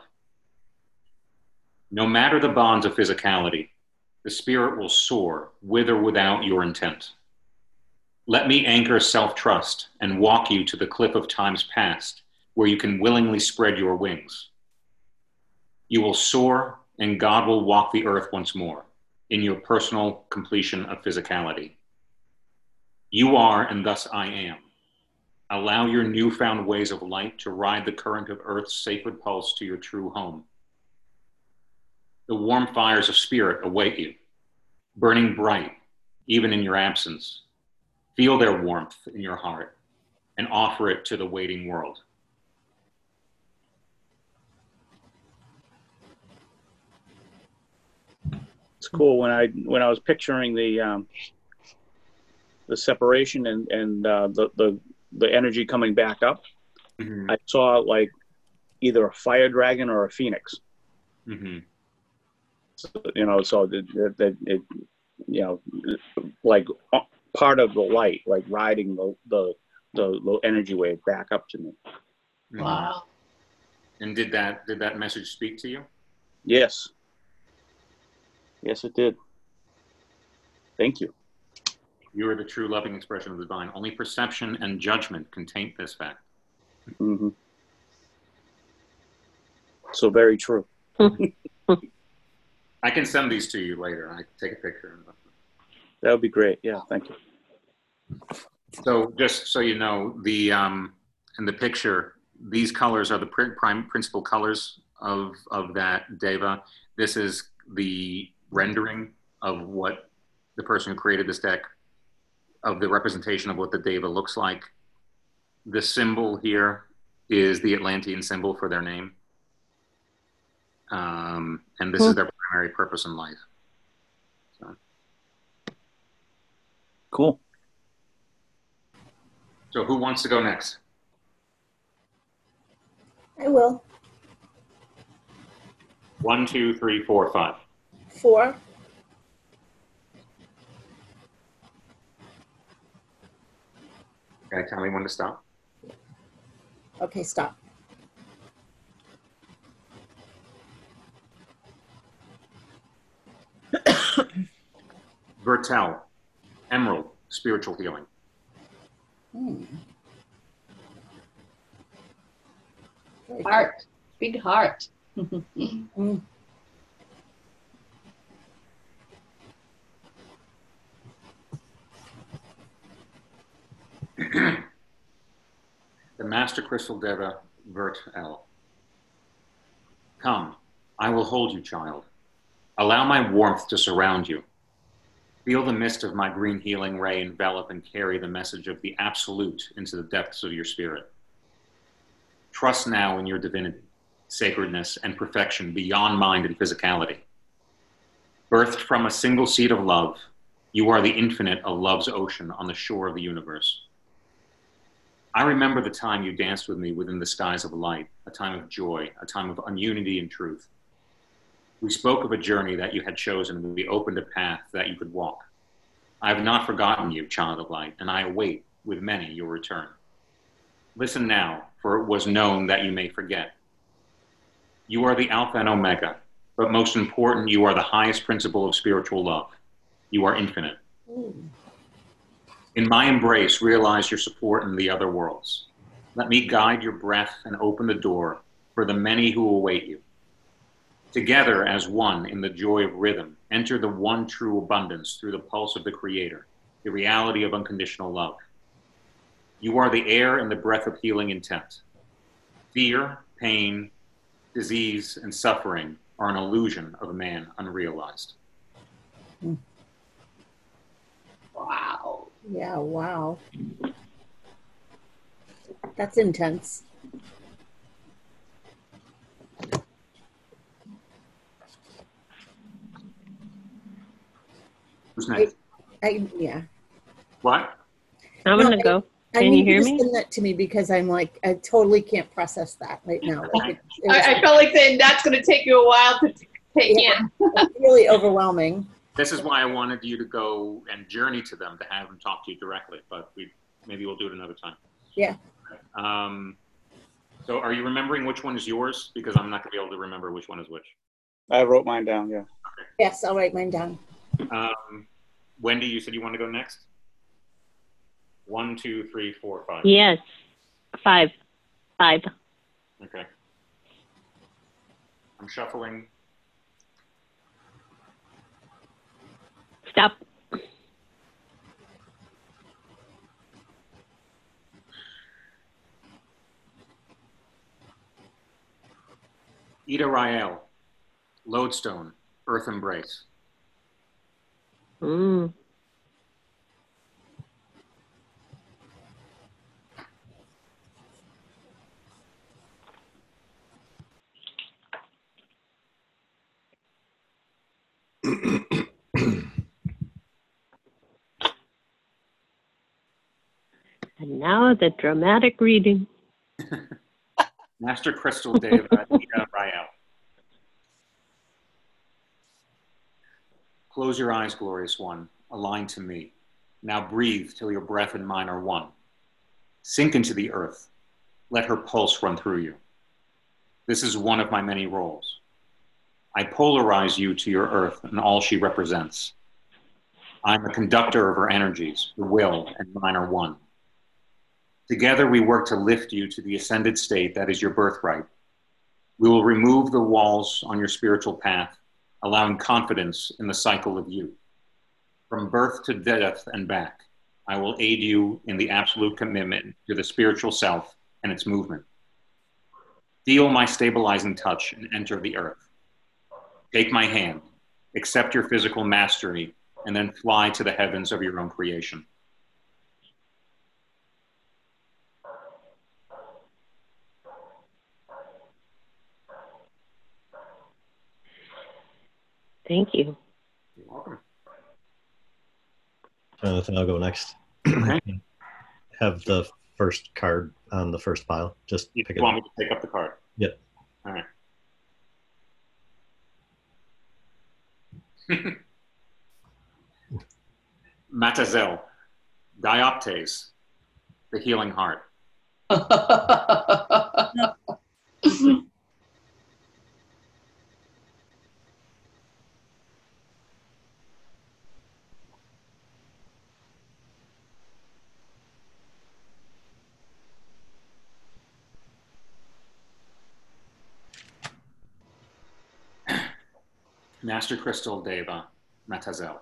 No matter the bonds of physicality, the spirit will soar with or without your intent. Let me anchor self-trust and walk you to the cliff of times past, where you can willingly spread your wings. You will soar, and God will walk the earth once more, in your personal completion of physicality. You are, and thus I am. Allow your newfound ways of light to ride the current of Earth's sacred pulse to your true home. The warm fires of spirit await you, burning bright, even in your absence. Feel their warmth in your heart and offer it to the waiting world. It's cool when I when I was picturing the um, the separation and and uh, the the the energy coming back up. Mm-hmm. I saw like either a fire dragon or a phoenix. Mm-hmm. So, you know, so that it, it, it, you know, like part of the light, like riding the the the, the energy wave back up to me. Wow. And did that did that message speak to you? Yes. Yes, it did. Thank you. You are the true loving expression of the divine. Only perception and judgment can taint this fact. Mm-hmm. So very true. I can send these to you later. I can take a picture. That would be great. Yeah, thank you. So just so you know, the um, in the picture, these colors are the prime principal colors of of that deva. This is the rendering of what the person who created this deck, of the representation of what the deva looks like. The symbol here is the Atlantean symbol for their name. Um, and this Hmm. is their primary purpose in life. So. Cool. So who wants to go next? I will. One, two, three, four, five. Four. Okay, tell me when to stop. Okay, stop. Vertel, Emerald, spiritual healing. Hmm. Very Heart, big heart. good. Mm. The Master Crystal Deva, Vert L. Come, I will hold you, child. Allow my warmth to surround you. Feel the mist of my green healing ray envelop and carry the message of the Absolute into the depths of your spirit. Trust now in your divinity, sacredness, and perfection beyond mind and physicality. Birthed from a single seed of love, you are the infinite of love's ocean on the shore of the universe. I remember the time you danced with me within the skies of light, a time of joy, a time of unity and truth. We spoke of a journey that you had chosen, and we opened a path that you could walk. I have not forgotten you, child of light, and I await with many your return. Listen now, for it was known that you may forget. You are the Alpha and Omega, but most important, you are the highest principle of spiritual love. You are infinite. In my embrace, realize your support in the other worlds. Let me guide your breath and open the door for the many who await you. Together as one in the joy of rhythm, enter the one true abundance through the pulse of the Creator, the reality of unconditional love. You are the air and the breath of healing intent. Fear, pain, disease, and suffering are an illusion of man unrealized. Wow. Yeah, wow. That's intense. Who's next? I, I yeah. What? I'm No, gonna I- go. I Can need you hear you to me? send that to me because I'm like, I totally can't process that right now. Like it, it was I, I felt like saying that's going to take you a while to t- take Yeah. in. really overwhelming. This is why I wanted you to go and journey to them, to have them talk to you directly, but we maybe we'll do it another time. Yeah. Um, so are you remembering which one is yours? Because I'm not going to be able to remember which one is which. I wrote mine down, yeah. Yes, I'll write mine down. Um, Wendy, you said you want to go next? One, two, three, four, five. Yes. Five. Five. Okay. I'm shuffling. Stop. Ida Rael, Lodestone, Earth Embrace. Mm. And now the dramatic reading. Master Crystal Deva, Ida Rael. Close your eyes, glorious one. Align to me. Now breathe till your breath and mine are one. Sink into the earth. Let her pulse run through you. This is one of my many roles. I polarize you to your earth and all she represents. I'm a conductor of her energies, the will and mine are one. Together we work to lift you to the ascended state that is your birthright. We will remove the walls on your spiritual path, allowing confidence in the cycle of you. From birth to death and back, I will aid you in the absolute commitment to the spiritual self and its movement. Feel my stabilizing touch and enter the earth. Take my hand, accept your physical mastery, and then fly to the heavens of your own creation. Thank you. You're welcome. Jonathan, I'll go next. Okay. Have the first card on the first pile. Just You pick it want up. me to pick up the card? Yep. All right. Matazel, Dioptes, the healing heart. Master Crystal Deva, Matazel.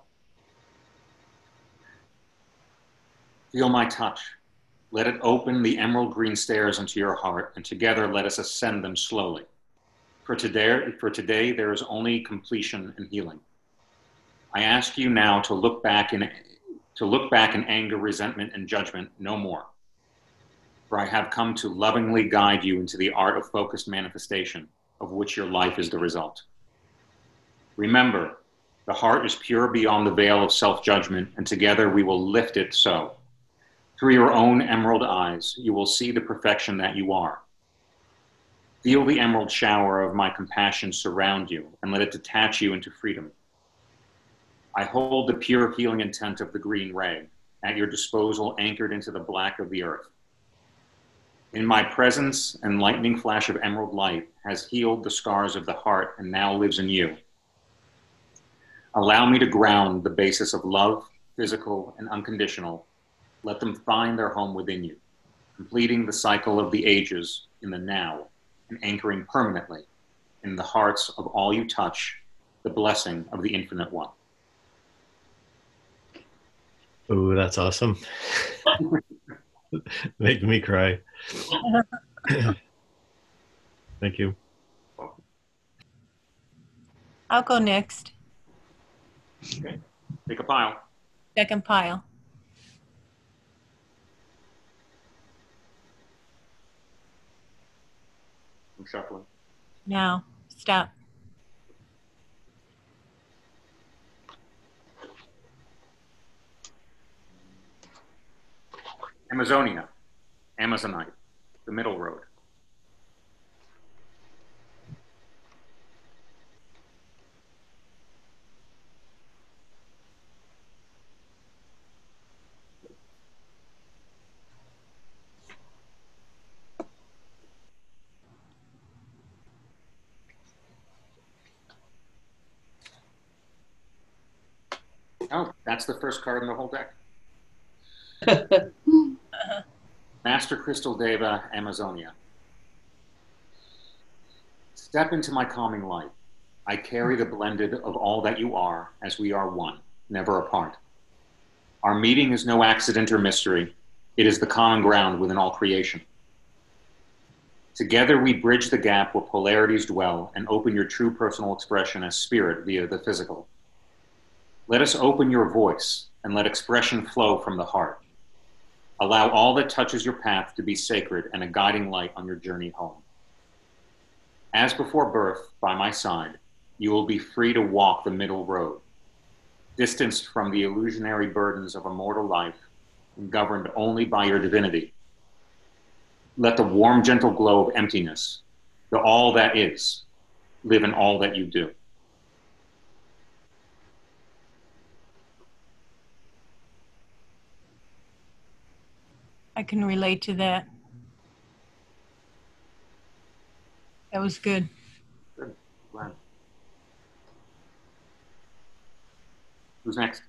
Feel my touch. Let it open the emerald green stairs into your heart, and together let us ascend them slowly. For today, for today there is only completion and healing. I ask you now to look back in, to look back in anger, resentment, and judgment no more. For I have come to lovingly guide you into the art of focused manifestation, of which your life is the result. Remember, the heart is pure beyond the veil of self-judgment, and together we will lift it so. Through your own emerald eyes, you will see the perfection that you are. Feel the emerald shower of my compassion surround you, and let it detach you into freedom. I hold the pure healing intent of the green ray at your disposal, anchored into the black of the earth. In my presence, an lightning flash of emerald light has healed the scars of the heart and now lives in you. Allow me to ground the basis of love, physical and unconditional. Let them find their home within you, completing the cycle of the ages in the now and anchoring permanently in the hearts of all you touch, the blessing of the Infinite One. Ooh, that's awesome. Make me cry. Thank you. I'll go next. Okay. Take a pile. Second pile. I'm shuffling. Now, stop. Amazonia, Amazonite, the middle road. Oh, that's the first card in the whole deck. Master Crystal Deva, Amazonia. Step into my calming light. I carry the blended of all that you are as we are one, never apart. Our meeting is no accident or mystery. It is the common ground within all creation. Together we bridge the gap where polarities dwell and open your true personal expression as spirit via the physical. Let us open your voice and let expression flow from the heart. Allow all that touches your path to be sacred and a guiding light on your journey home. As before birth, by my side, you will be free to walk the middle road, distanced from the illusionary burdens of a mortal life and governed only by your divinity. Let the warm, gentle glow of emptiness, the all that is, live in all that you do. I can relate to that. That was good. Good. Glad. Who's next?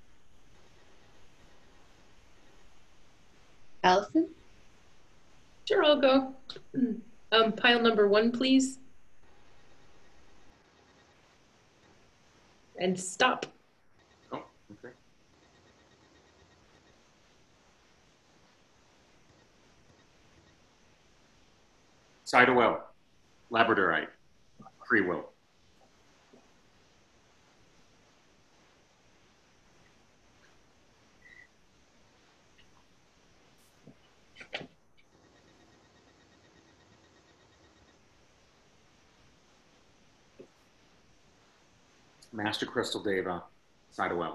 Allison? Sure, I'll go. Um, pile number one, please. And stop. Oh, okay. Cytowell, Labradorite, free will. Master Crystal Deva, Cytowell.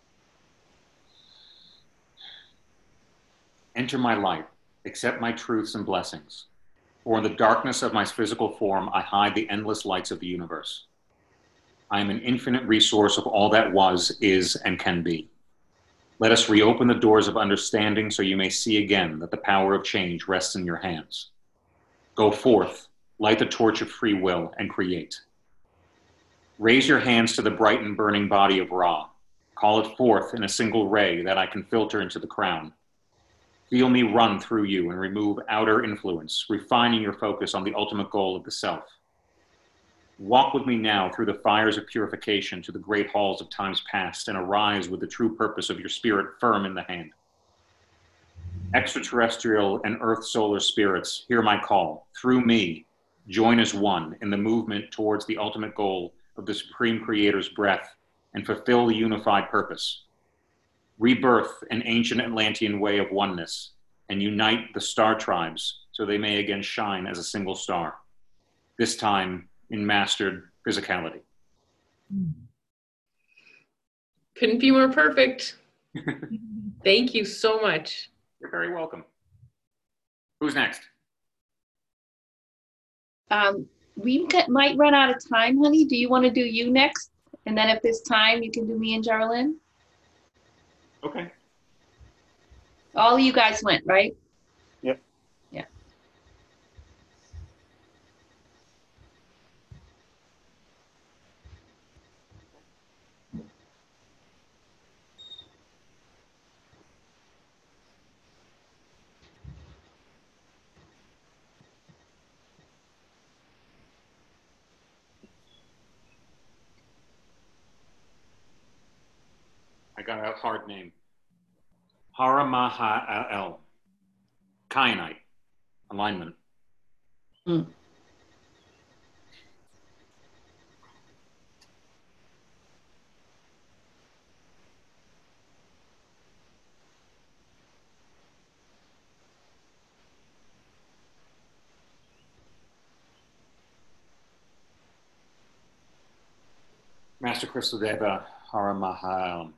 Enter my light, accept my truths and blessings. For in the darkness of my physical form, I hide the endless lights of the universe. I am an infinite resource of all that was, is, and can be. Let us reopen the doors of understanding so you may see again that the power of change rests in your hands. Go forth, light the torch of free will, and create. Raise your hands to the bright and burning body of Ra. Call it forth in a single ray that I can filter into the crown. Feel me run through you and remove outer influence, refining your focus on the ultimate goal of the self. Walk with me now through the fires of purification to the great halls of times past and arise with the true purpose of your spirit firm in the hand. Extraterrestrial and earth solar spirits, hear my call. Through me, join as one in the movement towards the ultimate goal of the Supreme Creator's breath and fulfill the unified purpose. Rebirth an ancient Atlantean way of oneness and unite the star tribes so they may again shine as a single star, this time in mastered physicality. Couldn't be more perfect. Thank you so much. You're very welcome. Who's next? Um, we get, might run out of time, honey. Do you want to do you next? And then if there's time, you can do me and Geraldine? Okay. All of you guys went, right? Yep. Yeah. I got a hard name. Haramahael. Kyanite. Alignment. Mm. Master Crystal Deva, Haramahael.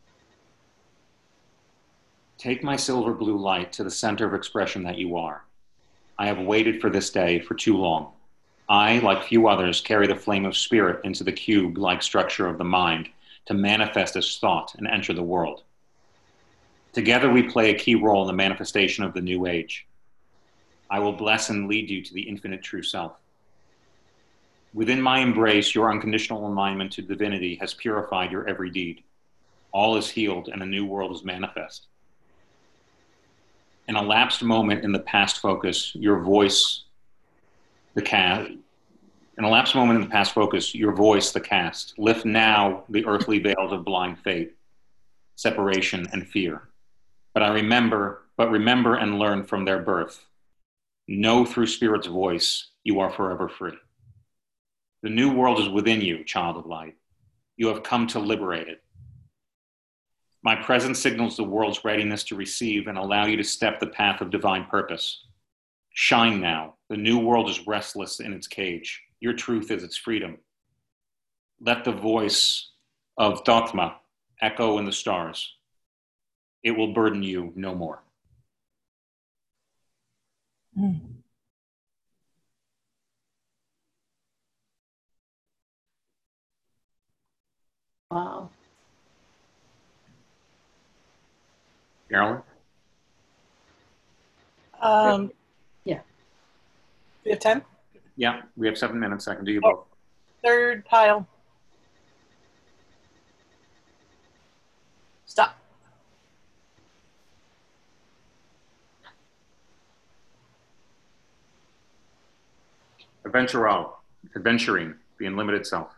Take my silver blue light to the center of expression that you are. I have waited for this day for too long. I, like few others, carry the flame of spirit into the cube-like structure of the mind to manifest as thought and enter the world. Together we play a key role in the manifestation of the new age. I will bless and lead you to the infinite true self. Within my embrace, your unconditional alignment to divinity has purified your every deed. All is healed and a new world is manifest. In a lapsed moment in the past focus, your voice, the cast, in a lapsed moment in the past focus, your voice, the cast, lift now the earthly veils of blind fate. separation, and fear. But I remember, but remember and learn from their birth. Know through Spirit's voice, you are forever free. The new world is within you, child of light. You have come to liberate it. My presence signals the world's readiness to receive and allow you to step the path of divine purpose. Shine now. The new world is restless in its cage. Your truth is its freedom. Let the voice of Dogma echo in the stars. It will burden you no more. Mm. Wow. Carolyn? Um, Yeah. we have time? Yeah, we have seven minutes. I can do you Oh. both. Third pile. Stop. Adventural, adventuring, the unlimited self.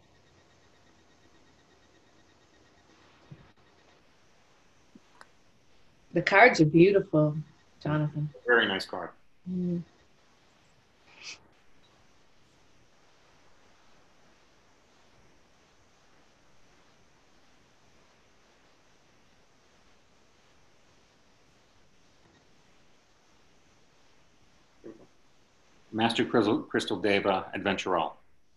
The cards are beautiful, Jonathan. Very nice card. Mm. Master Crystal, Crystal Deva, Adventural.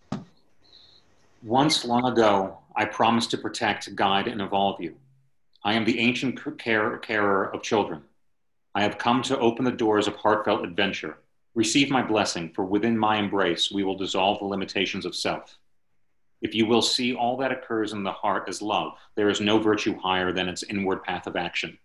Once long ago, I promised to protect, guide, and evolve you. I am the ancient care, carer of children. I have come to open the doors of heartfelt adventure. Receive my blessing, for within my embrace, we will dissolve the limitations of self. If you will see all that occurs in the heart as love, there is no virtue higher than its inward path of action.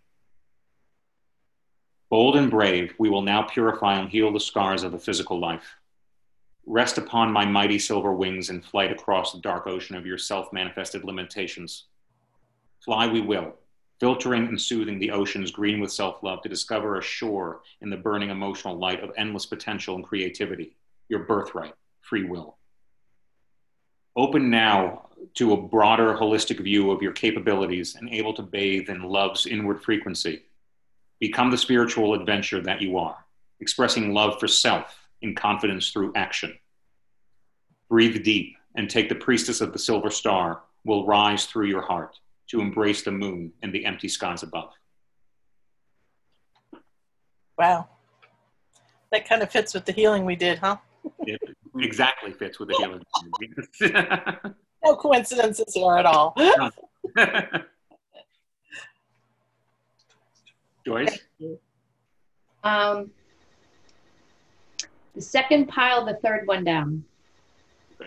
Bold and brave, we will now purify and heal the scars of the physical life. Rest upon my mighty silver wings and flight across the dark ocean of your self-manifested limitations. Fly we will, filtering and soothing the oceans green with self-love to discover a shore in the burning emotional light of endless potential and creativity, your birthright, free will. Open now to a broader holistic view of your capabilities and able to bathe in love's inward frequency. Become the spiritual adventure that you are, expressing love for self in confidence through action. Breathe deep and take the priestess of the silver star will rise through your heart to embrace the moon and the empty skies above. Wow. That kind of fits with the healing we did, huh? It exactly fits with the healing. No coincidences here at all. Joyce? Um, the second pile, the third one down. Okay.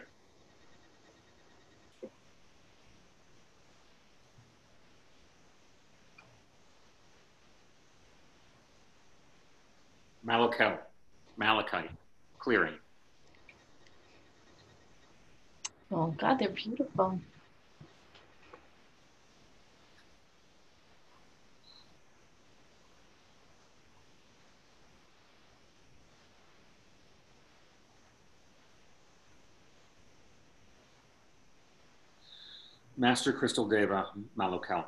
Malachite, malachite, clearing. Oh God, they're beautiful. Master Crystal Deva, Malachite.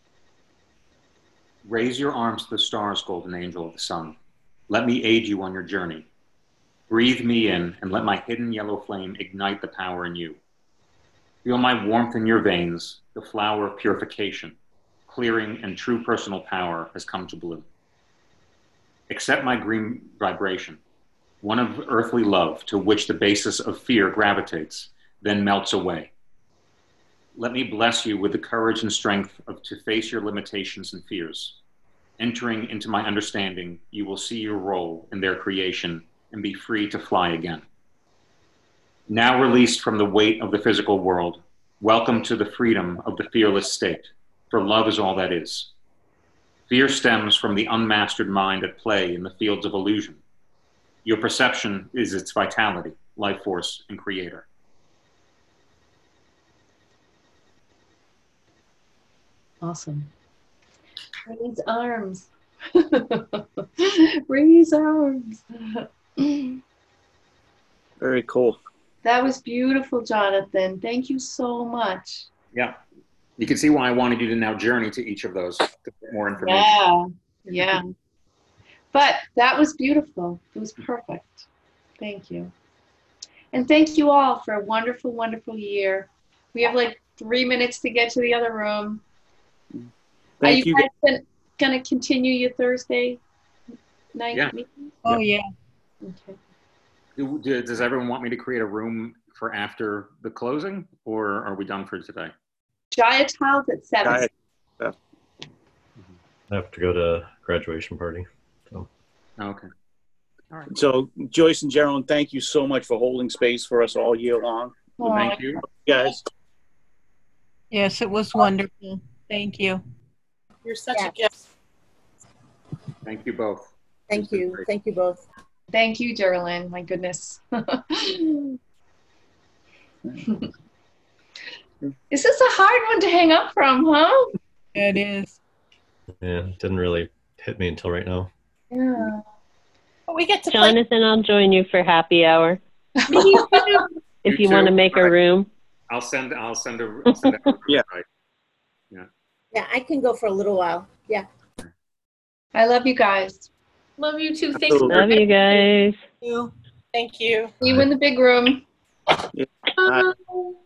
Raise your arms to the stars, golden angel of the sun. Let me aid you on your journey. Breathe me in and let my hidden yellow flame ignite the power in you. Feel my warmth in your veins, the flower of purification, clearing, and true personal power has come to bloom. Accept my green vibration, one of earthly love to which the basis of fear gravitates, then melts away. Let me bless you with the courage and strength of, to face your limitations and fears. Entering into my understanding, you will see your role in their creation and be free to fly again. Now released from the weight of the physical world, welcome to the freedom of the fearless state, for love is all that is. Fear stems from the unmastered mind at play in the fields of illusion. Your perception is its vitality, life force, and creator. Awesome. Raise arms. Raise arms. Very cool. That was beautiful, Jonathan. Thank you so much. Yeah. you can see why I wanted you to now journey to each of those to get more information. Yeah, yeah. But that was beautiful. It was perfect. Thank you. And thank you all for a wonderful, wonderful year. We have like three minutes to get to the other room. Are Thank you you. guys gonna, gonna continue your Thursday night Yeah. meetings? Oh, yeah. Okay. Do, do, does everyone want me to create a room for after the closing, or are we done for today? Jaya Tiles at seven. Jaya. I have to go to graduation party. So. Oh, okay. All right. So Joyce and Geraldine, thank you so much for holding space for us all year long. Aw. Thank you. Guys, Yes, it was wonderful. Thank you. You're such Yeah. a gift. Thank you both. Thank you. Thank you both. Thank you, Geraldine. My goodness. This is a hard one to hang up from, huh? It is. Yeah, it didn't really hit me until right now. Yeah. We get to play. Jonathan, I'll join you for happy hour if You you want to too? make a All right. room. I'll send. I'll send a. I'll send a Yeah. Right. Yeah, I can go for a little while. Yeah. I love you guys. Love you too. Thanks. Absolutely. Love you guys. Thank you. See you in the big room. Yeah. Bye.